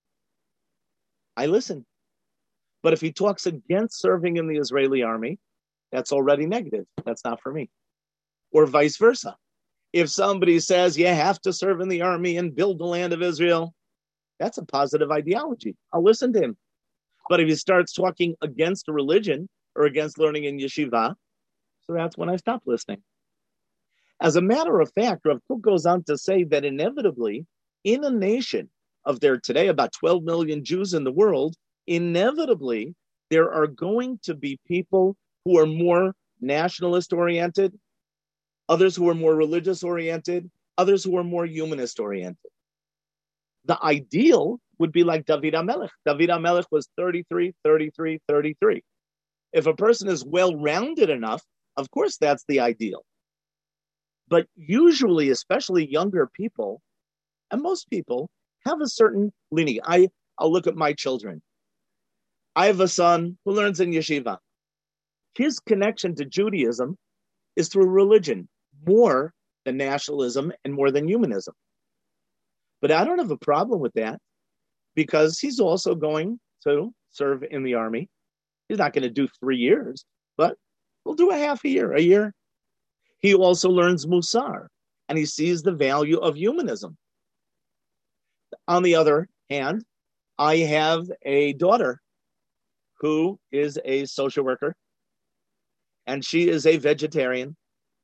I listen. But if he talks against serving in the Israeli army, that's already negative. That's not for me. Or vice versa. If somebody says you have to serve in the army and build the land of Israel, that's a positive ideology. I'll listen to him. But if he starts talking against a religion or against learning in yeshiva, so that's when I stop listening. As a matter of fact, Rav Kook goes on to say that inevitably, in a nation of there today about 12 million Jews in the world, inevitably, there are going to be people who are more nationalist-oriented, others who are more religious-oriented, others who are more humanist-oriented. The ideal would be like David HaMelech. David HaMelech was 33, 33, 33. If a person is well-rounded enough, of course that's the ideal. But usually, especially younger people, and most people, have a certain lineage. I'll look at my children. I have a son who learns in yeshiva. His connection to Judaism is through religion, more than nationalism and more than humanism. But I don't have a problem with that because he's also going to serve in the army. He's not going to do 3 years, but we'll do a half a year. He also learns Musar, and he sees the value of humanism. On the other hand, I have a daughter who is a social worker, and she is a vegetarian,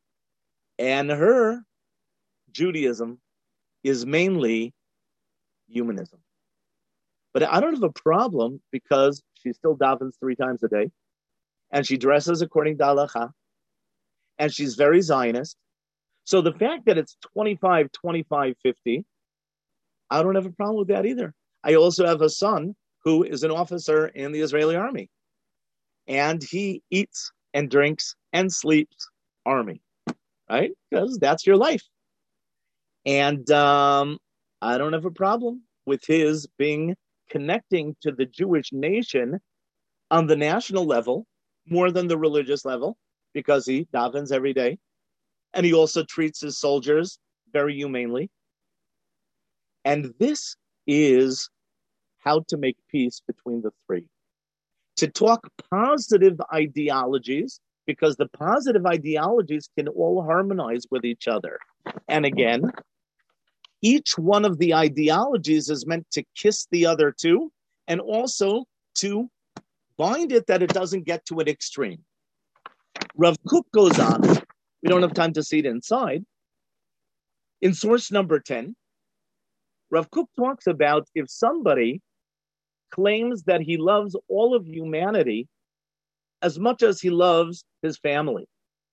and her Judaism is mainly humanism. But I don't have a problem because she still davens 3 times a day, and she dresses according to halacha, and she's very Zionist. So the fact that it's 25, 50, I don't have a problem with that either. I also have a son who is an officer in the Israeli army, and he eats and drinks and sleeps army, right? Because that's your life. And I don't have a problem with his connecting to the Jewish nation on the national level more than the religious level, because he davens every day. And he also treats his soldiers very humanely. And this is how to make peace between the three. To talk positive ideologies, because the positive ideologies can all harmonize with each other. And again, each one of the ideologies is meant to kiss the other two, and also to bind it that it doesn't get to an extreme. Rav Kook goes on, we don't have time to see it inside. In source number 10, Rav Kook talks about if somebody claims that he loves all of humanity as much as he loves his family.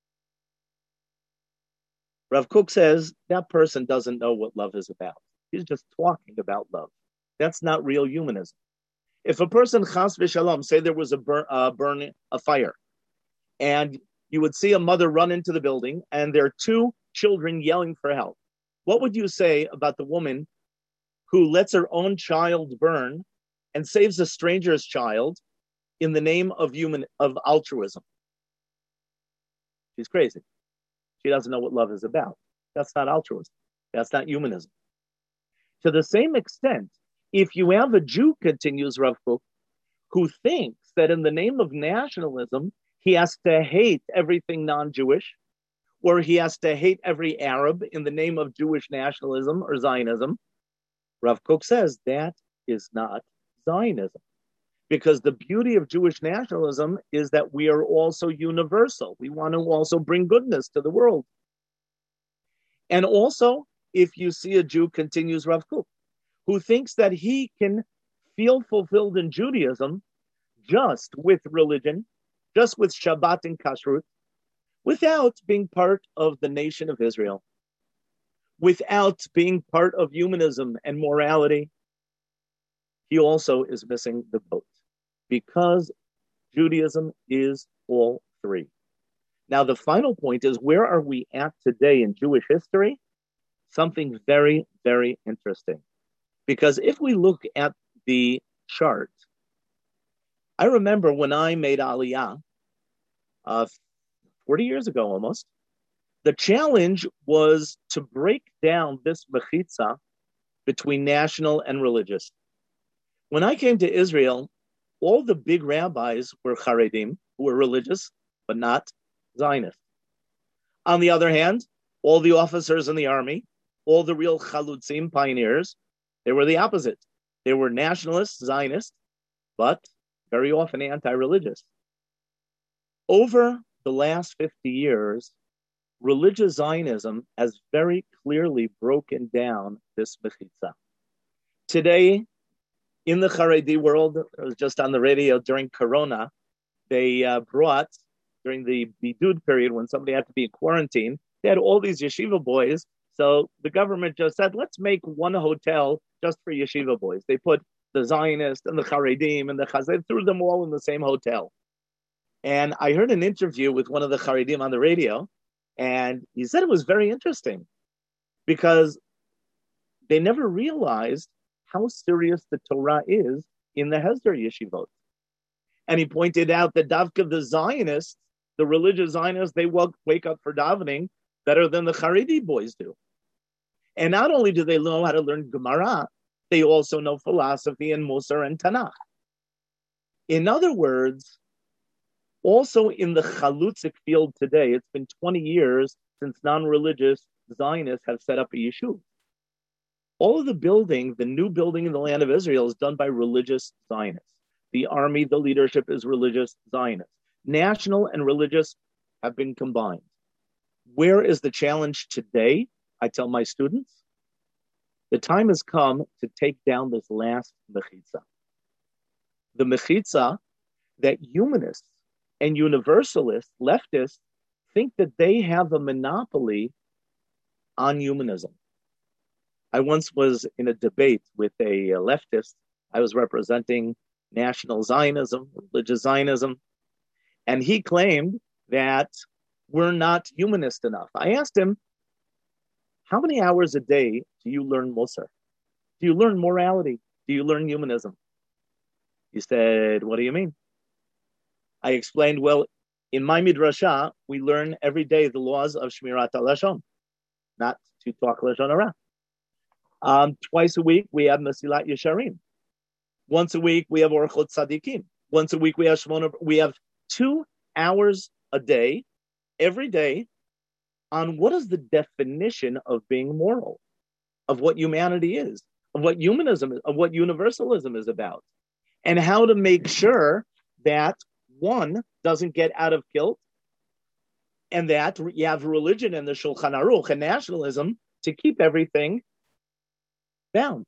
Rav Kook says that person doesn't know what love is about. He's just talking about love. That's not real humanism. If a person, chas v'shalom, say there was a fire, and you would see a mother run into the building, and there are two children yelling for help, what would you say about the woman who lets her own child burn and saves a stranger's child in the name of altruism? She's crazy. She doesn't know what love is about. That's not altruism. That's not humanism. To the same extent, if you have a Jew, continues Rav Kook, who thinks that in the name of nationalism, he has to hate everything non-Jewish, or he has to hate every Arab in the name of Jewish nationalism or Zionism, Rav Kook says that is not Zionism. Because the beauty of Jewish nationalism is that we are also universal. We want to also bring goodness to the world. And also, if you see a Jew, continues Rav Kook, who thinks that he can feel fulfilled in Judaism just with religion, just with Shabbat and Kashrut, without being part of the nation of Israel, without being part of humanism and morality, he also is missing the boat, because Judaism is all three. Now, the final point is, where are we at today in Jewish history? Something very, very interesting. Because if we look at the chart, I remember when I made Aliyah 40 years ago almost, the challenge was to break down this mechitza between national and religious. When I came to Israel, all the big rabbis were Haredim, who were religious, but not Zionist. On the other hand, all the officers in the army, all the real chalutzim, pioneers, they were the opposite. They were nationalists, Zionists, but very often anti-religious. Over the last 50 years, religious Zionism has very clearly broken down this mechitza. Today, in the Haredi world, it was just on the radio during Corona, they brought, during the bidud period when somebody had to be in quarantine, they had all these yeshiva boys. So the government just said, let's make one hotel just for yeshiva boys. They put the Zionists and the Haredim and the Chaz, they threw them all in the same hotel. And I heard an interview with one of the Haredim on the radio, and he said it was very interesting because they never realized how serious the Torah is in the Hesder yeshivot. And he pointed out that Davka, the Zionists, the religious Zionists, they wake up for davening better than the Haredi boys do. And not only do they know how to learn Gemara, they also know philosophy and Musar and Tanakh. In other words, also in the Chalutzik field today, it's been 20 years since non-religious Zionists have set up a yeshuv. All of the building, the new building in the land of Israel, is done by religious Zionists. The army, the leadership is religious Zionists. National and religious have been combined. Where is the challenge today? I tell my students, the time has come to take down this last mechitza. The mechitza that humanists and universalists, leftists, think that they have a monopoly on humanism. I once was in a debate with a leftist. I was representing National Zionism, religious Zionism, and he claimed that we're not humanist enough. I asked him, how many hours a day do you learn Musar? Do you learn morality? Do you learn humanism? He said, what do you mean? I explained, well, in my midrashah, we learn every day the laws of Shmirat HaLashon, not to talk Lashon Hara. Twice a week, we have Mesilat Yesharim. Once a week, we have Orchot Tzadikim. Once a week, we have Shmona. We have 2 hours a day, every day, on what is the definition of being moral, of what humanity is, of what humanism is, of what universalism is about, and how to make sure that one doesn't get out of kilt, and that you have religion and the Shulchan Aruch and nationalism to keep everything bound.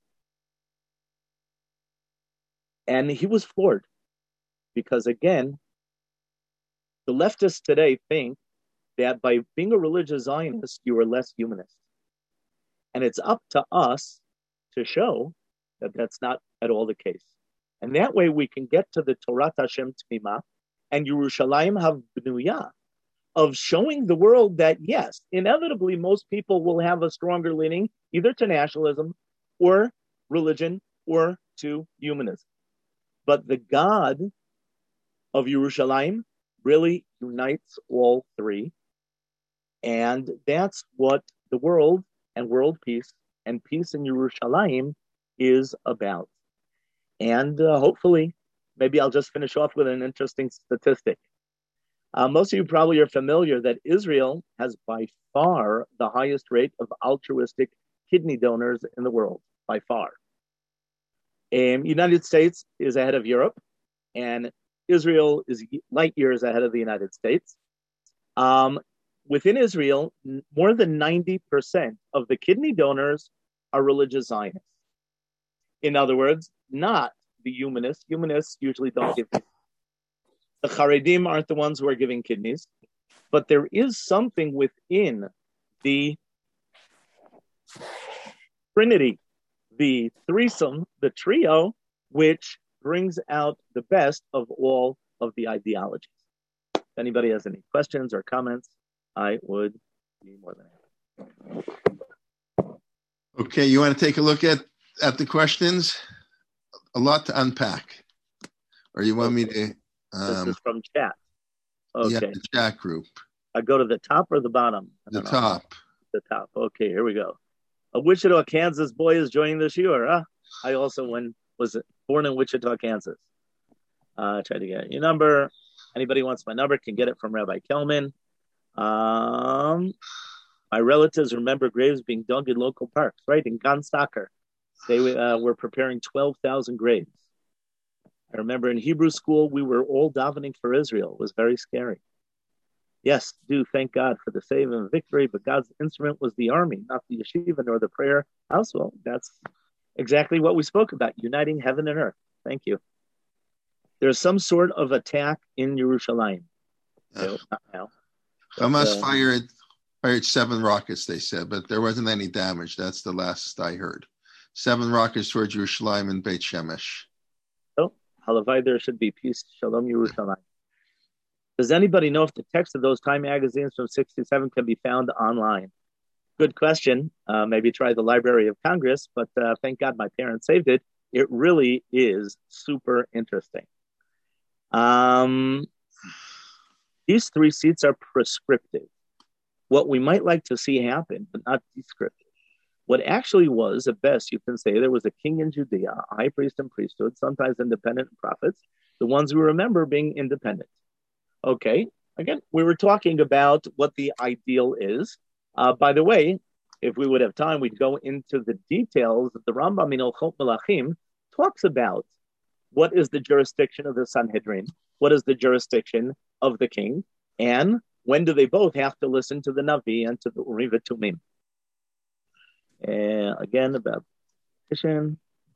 And he was floored because, again, the leftists today think that by being a religious Zionist, you are less humanist. And it's up to us to show that that's not at all the case. And that way we can get to the Torah Hashem Tmima and Yerushalayim HaBnuya of showing the world that, yes, inevitably most people will have a stronger leaning either to nationalism or religion or to humanism. But the God of Yerushalayim really unites all three. And that's what the world and world peace and peace in Yerushalayim is about. And hopefully, maybe I'll just finish off with an interesting statistic. Most of you probably are familiar that Israel has by far the highest rate of altruistic kidney donors in the world, by far. United States is ahead of Europe, and Israel is light years ahead of the United States. Within Israel, more than 90% of the kidney donors are religious Zionists. In other words, not the humanists. Humanists usually don't give kidneys. The Haredim aren't the ones who are giving kidneys, but there is something within the Trinity, the threesome, the trio, which brings out the best of all of the ideologies. If anybody has any questions or comments, I would be more than happy. Okay, you want to take a look at the questions? A lot to unpack. Or you want me to... this is from chat. Okay. Yeah, the chat group. I go to the top or the bottom? The top. The top. Okay, here we go. A Wichita, Kansas boy is joining this year. Huh? I also was born in Wichita, Kansas. Try to get your number. Anybody wants my number can get it from Rabbi Kelman. My relatives remember graves being dug in local parks, right? In Gan Sacher. They were preparing 12,000 graves. I remember in Hebrew school, we were all davening for Israel. It was very scary. Yes, do thank God for the save and victory, but God's instrument was the army, not the yeshiva nor the prayer house. Well, that's exactly what we spoke about, uniting heaven and earth. Thank you. There's some sort of attack in Yerushalayim. So, not now. Hamas fired 7 rockets, they said, but there wasn't any damage. That's the last I heard. 7 rockets towards Yerushalayim and Beit Shemesh. So, halavai, there should be peace. Shalom Yerushalayim. Does anybody know if the text of those Time magazines from 67 can be found online? Good question. Maybe try the Library of Congress, but thank God my parents saved it. It really is super interesting. These 3 seats are prescriptive. What we might like to see happen, but not descriptive. What actually was, at best, you can say there was a king in Judea, a high priest and priesthood, sometimes independent prophets, the ones we remember being independent. Okay, again, we were talking about what the ideal is. By the way, if we would have time, we'd go into the details. The Rambam in Hilchot Melachim talks about what is the jurisdiction of the Sanhedrin, what is the jurisdiction of the king, and when do they both have to listen to the Navi and to the Urim Tumim. Again, about petition.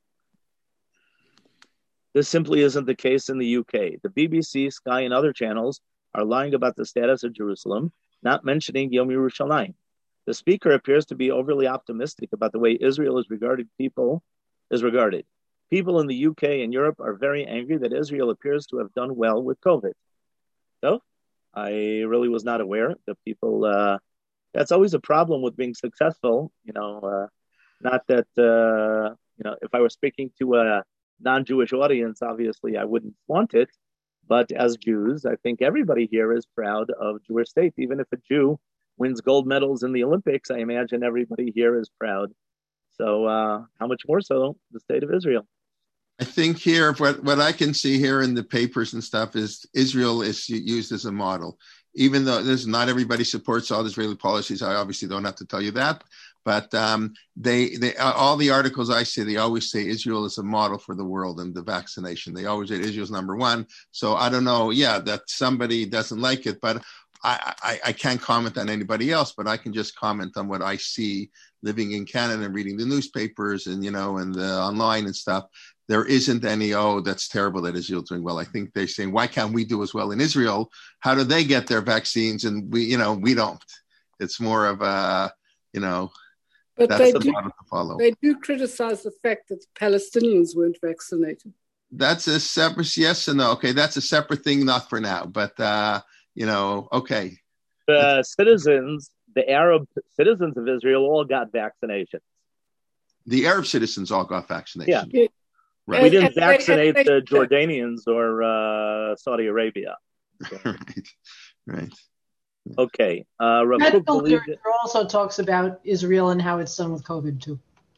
This simply isn't the case in the UK. The BBC, Sky, and other channels are lying about the status of Jerusalem, not mentioning Yom Yerushalayim. The speaker appears to be overly optimistic about the way Israel is regarded. People in the UK and Europe are very angry that Israel appears to have done well with COVID. So I really was not aware that people, that's always a problem with being successful. Not that, if I were speaking to a non-Jewish audience, obviously I wouldn't want it. But as Jews, I think everybody here is proud of Jewish state. Even if a Jew wins gold medals in the Olympics, I imagine everybody here is proud. So how much more so the state of Israel? I think here, what I can see here in the papers and stuff is Israel is used as a model. Even though not everybody supports all Israeli policies, I obviously don't have to tell you that. But they all the articles I see, they always say Israel is a model for the world and the vaccination. They always say Israel's number one. So I don't know, that somebody doesn't like it, but I can't comment on anybody else, but I can just comment on what I see living in Canada and reading the newspapers and, and the online and stuff. There isn't any, that's terrible that Israel's doing well. I think they're saying, why can't we do as well in Israel? How do they get their vaccines? And we don't. It's more of a, but that's the model to follow. They do criticize the fact that the Palestinians weren't vaccinated. That's a separate, yes and no. Okay, that's a separate thing, not for now. But, okay. The Arab citizens of Israel all got vaccinations. The Arab citizens all got vaccinations. Yeah. Right. We didn't vaccinate the Jordanians or Saudi Arabia. So. Right. Okay. Rav Kook also talks about Israel and how it's done with COVID too.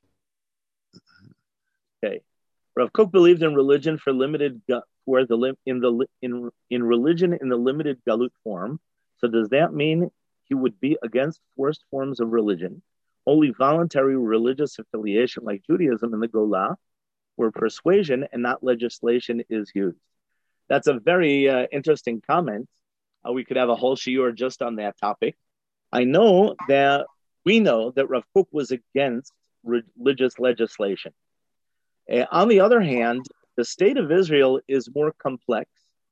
Okay. Rav Kook believed in religion for limited in religion in the limited galut form. So does that mean he would be against forced forms of religion? Only voluntary religious affiliation like Judaism in the Golah, where persuasion and not legislation is used. That's a very interesting comment. We could have a whole shiur just on that topic. We know that Rav Kook was against religious legislation. On the other hand, the state of Israel is more complex.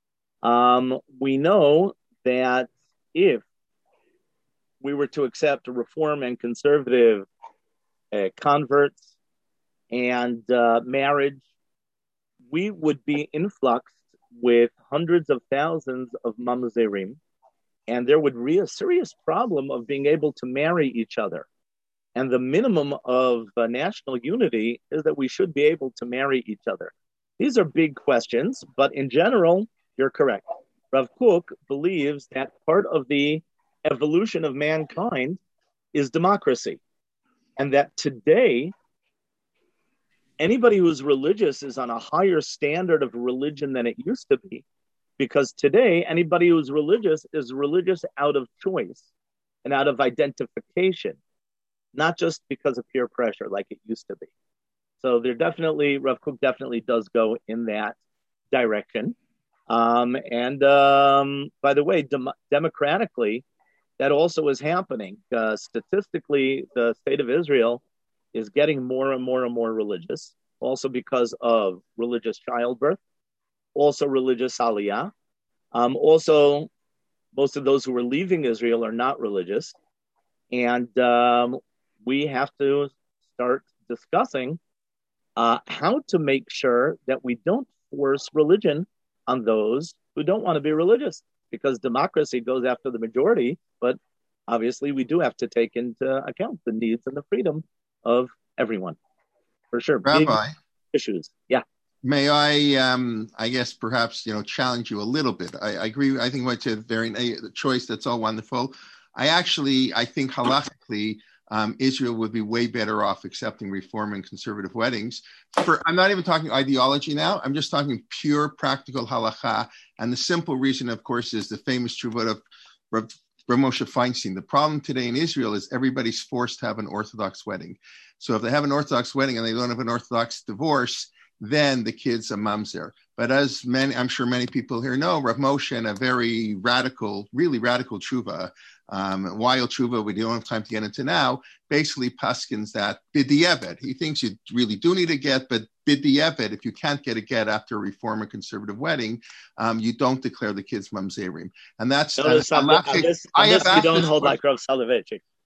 We know that if we were to accept reform and conservative converts and marriage, we would be influxed with hundreds of thousands of mamzerim, and there would be a serious problem of being able to marry each other. And the minimum of national unity is that we should be able to marry each other. These are big questions, but in general, you're correct. Rav Kook believes that part of the evolution of mankind is democracy, and that today, anybody who's religious is on a higher standard of religion than it used to be, because today, anybody who's religious is religious out of choice and out of identification, not just because of peer pressure like it used to be. So Rav Kook definitely does go in that direction. By the way, democratically, that also is happening. Statistically, the state of Israel is getting more and more and more religious, also because of religious childbirth, also religious aliyah. Also, most of those who are leaving Israel are not religious. And we have to start discussing how to make sure that we don't force religion on those who don't want to be religious, because democracy goes after the majority, but obviously we do have to take into account the needs and the freedom of everyone, for sure. Rabbi, big issues. Yeah. May I guess perhaps, challenge you a little bit. I agree. I think what you very choice, that's all wonderful. I think halakhically, Israel would be way better off accepting reform and conservative weddings. I'm not even talking ideology now. I'm just talking pure practical halakha. And the simple reason, of course, is the famous Tshuvot of Rav Moshe Feinstein. The problem today in Israel is everybody's forced to have an Orthodox wedding. So if they have an Orthodox wedding and they don't have an Orthodox divorce, then the kid's a mamzer. But as I'm sure many people here know, Rav Moshe, in a very radical, really radical tshuva, wild tshuva we don't have time to get into now, basically paskins that b'di'evet. He thinks you really do need a get, but b'di'evet, if you can't get a get after a reform or conservative wedding, you don't declare the kids mamzerim. And that's unless you don't hold like Rav Soloveitchik.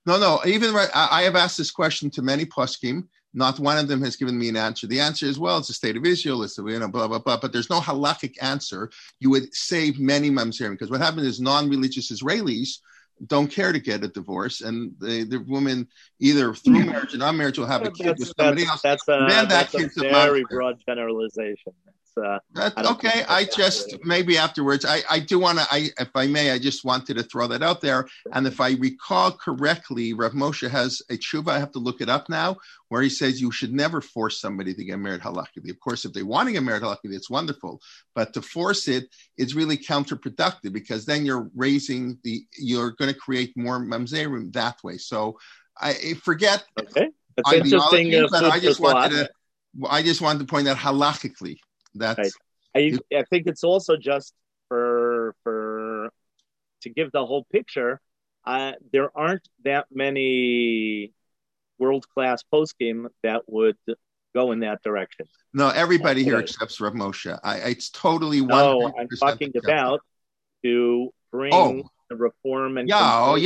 No. Even I have asked this question to many poskim. Not one of them has given me an answer. The answer is, well, it's the state of Israel. It's blah blah blah. But there's no halakhic answer. You would save many mamzerim, because what happens is non-religious Israelis don't care to get a divorce, and the woman either through marriage or non-marriage will have a kid with somebody else. That's a very broad generalization. Okay. I just maybe afterwards. I do want to. If I may, I just wanted to throw that out there. And if I recall correctly, Rav Moshe has a tshuva. I have to look it up now, where he says you should never force somebody to get married halachically. Of course, if they want to get married halachically, it's wonderful. But to force it is really counterproductive, because then you're going to create more mamzerim that way. So I forget. Okay, that's interesting. But I just wanted to point out halachically. That's. Right. I think it's also just for to give the whole picture. There aren't that many world-class poskim that would go in that direction. No, everybody here accepts Rav Moshe. It's totally 100%. No, I'm talking about to bring the reform and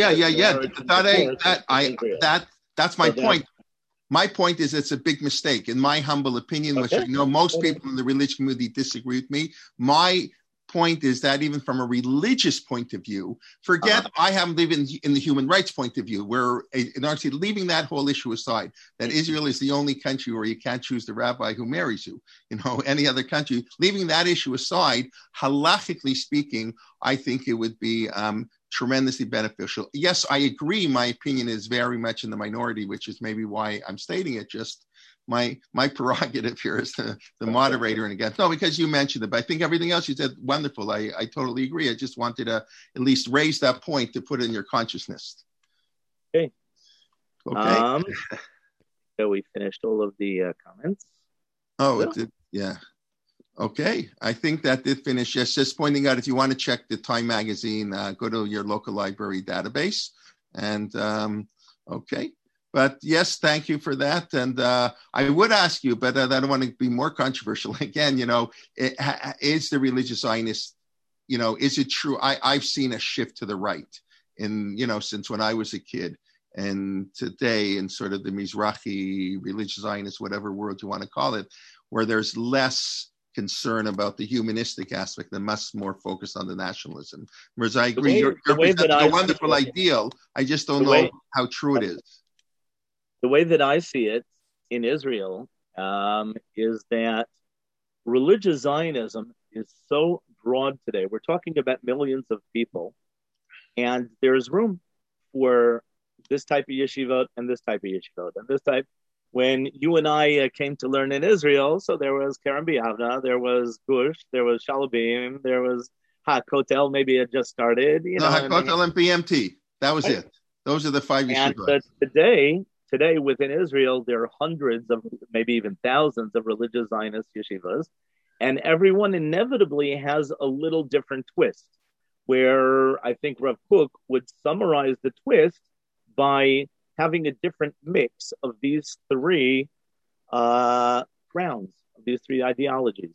that's my point. My point is it's a big mistake, in my humble opinion, which I know most people in the religious community disagree with me. My point is that even from a religious point of view, I haven't even in the human rights point of view, where actually leaving that whole issue aside, that Israel is the only country where you can't choose the rabbi who marries you. Any other country, leaving that issue aside, halachically speaking, I think it would be tremendously beneficial. Yes, I agree. My opinion is very much in the minority, which is maybe why I'm stating it. Just my prerogative here is the moderator and again. No, because you mentioned it, but I think everything else you said, wonderful. I totally agree. I just wanted to at least raise that point to put it in your consciousness. Okay. So we finished all of the comments. It did. Yeah. Okay, I think that did finish. Yes, just pointing out, if you want to check the Time magazine, go to your local library database. And okay, but yes, thank you for that. And I would ask you, but I don't want to be more controversial. Again, is the religious Zionist, is it true? I've seen a shift to the right since when I was a kid. And today, in sort of the Mizrahi religious Zionist, whatever word you want to call it, where there's less concern about the humanistic aspect and much more focused on the nationalism. Whereas I agree, you're a wonderful ideal. I just don't know how true it is. The way that I see it in Israel is that religious Zionism is so broad today. We're talking about millions of people, and there's room for this type of yeshivot and this type of yeshivot and this type. When you and I came to learn in Israel, so there was Kerem B'Yavneh, there was Gush, there was Shalabim, there was HaKotel, maybe it just started. HaKotel and BMT. That was it. Those are the 5 yeshivot. And today within Israel, there are hundreds of, maybe even thousands of religious Zionist yeshivas, and everyone inevitably has a little different twist, where I think Rav Kook would summarize the twist by having a different mix of these 3 grounds, of these 3 ideologies.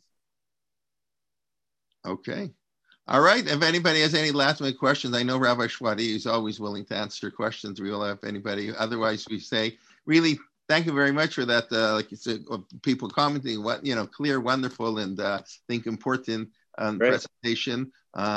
Okay. All right. If anybody has any last minute questions, I know Rabbi Shwadi is always willing to answer questions. We will have anybody. Otherwise, we say, really, thank you very much for that. Like you said, people commenting, clear, wonderful, and think important presentation.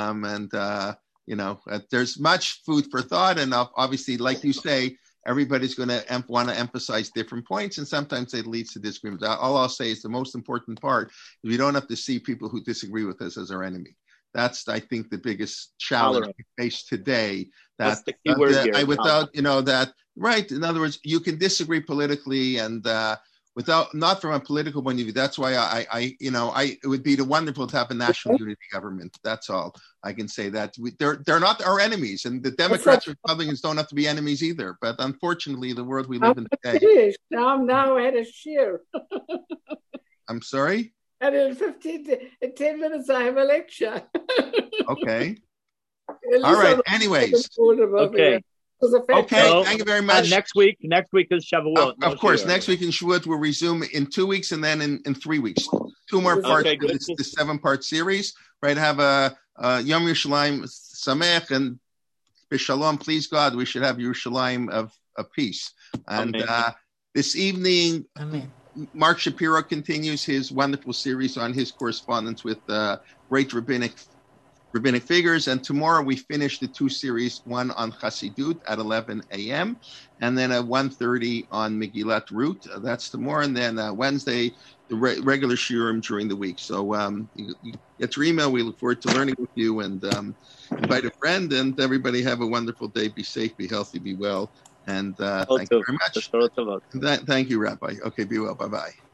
There's much food for thought, and obviously, like you say, everybody's going to want to emphasize different points, and sometimes it leads to disagreement. All I'll say is the most important part is we don't have to see people who disagree with us as our enemy. That's, I think, the biggest challenge we face today. That's the key word here. Right. In other words, you can disagree politically and not from a political point of view. That's why it would be wonderful to have a national unity government. That's all I can say. That they're not our enemies, and the Democrats and Republicans don't have to be enemies either. But unfortunately, the world we live in today. Now I had a share. I'm sorry. And in 10 minutes, I have a lecture. Okay. All right. Anyways. Okay. Okay, thank you very much. Next week is Shavuot. Of course, next week in Shavuot we'll resume in 2 weeks, and then in 3 weeks. 2 more parts of this 7-part series. Right, have a Yom Yerushalayim Sameach and B'Shalom. Please God, we should have Yerushalayim of apiece. And Amen. this evening, Amen. Mark Shapiro continues his wonderful series on his correspondence with great rabbinic figures. And tomorrow we finish the 2 series, one on Chassidut at 11 a.m. and then at 1:30 on Megillat Ruth. That's tomorrow. And then Wednesday, the regular shiurim during the week. So you get your email. We look forward to learning with you, and invite a friend. And everybody have a wonderful day. Be safe, be healthy, be well. And thank you very much. Thank you, Rabbi. Okay, be well. Bye-bye.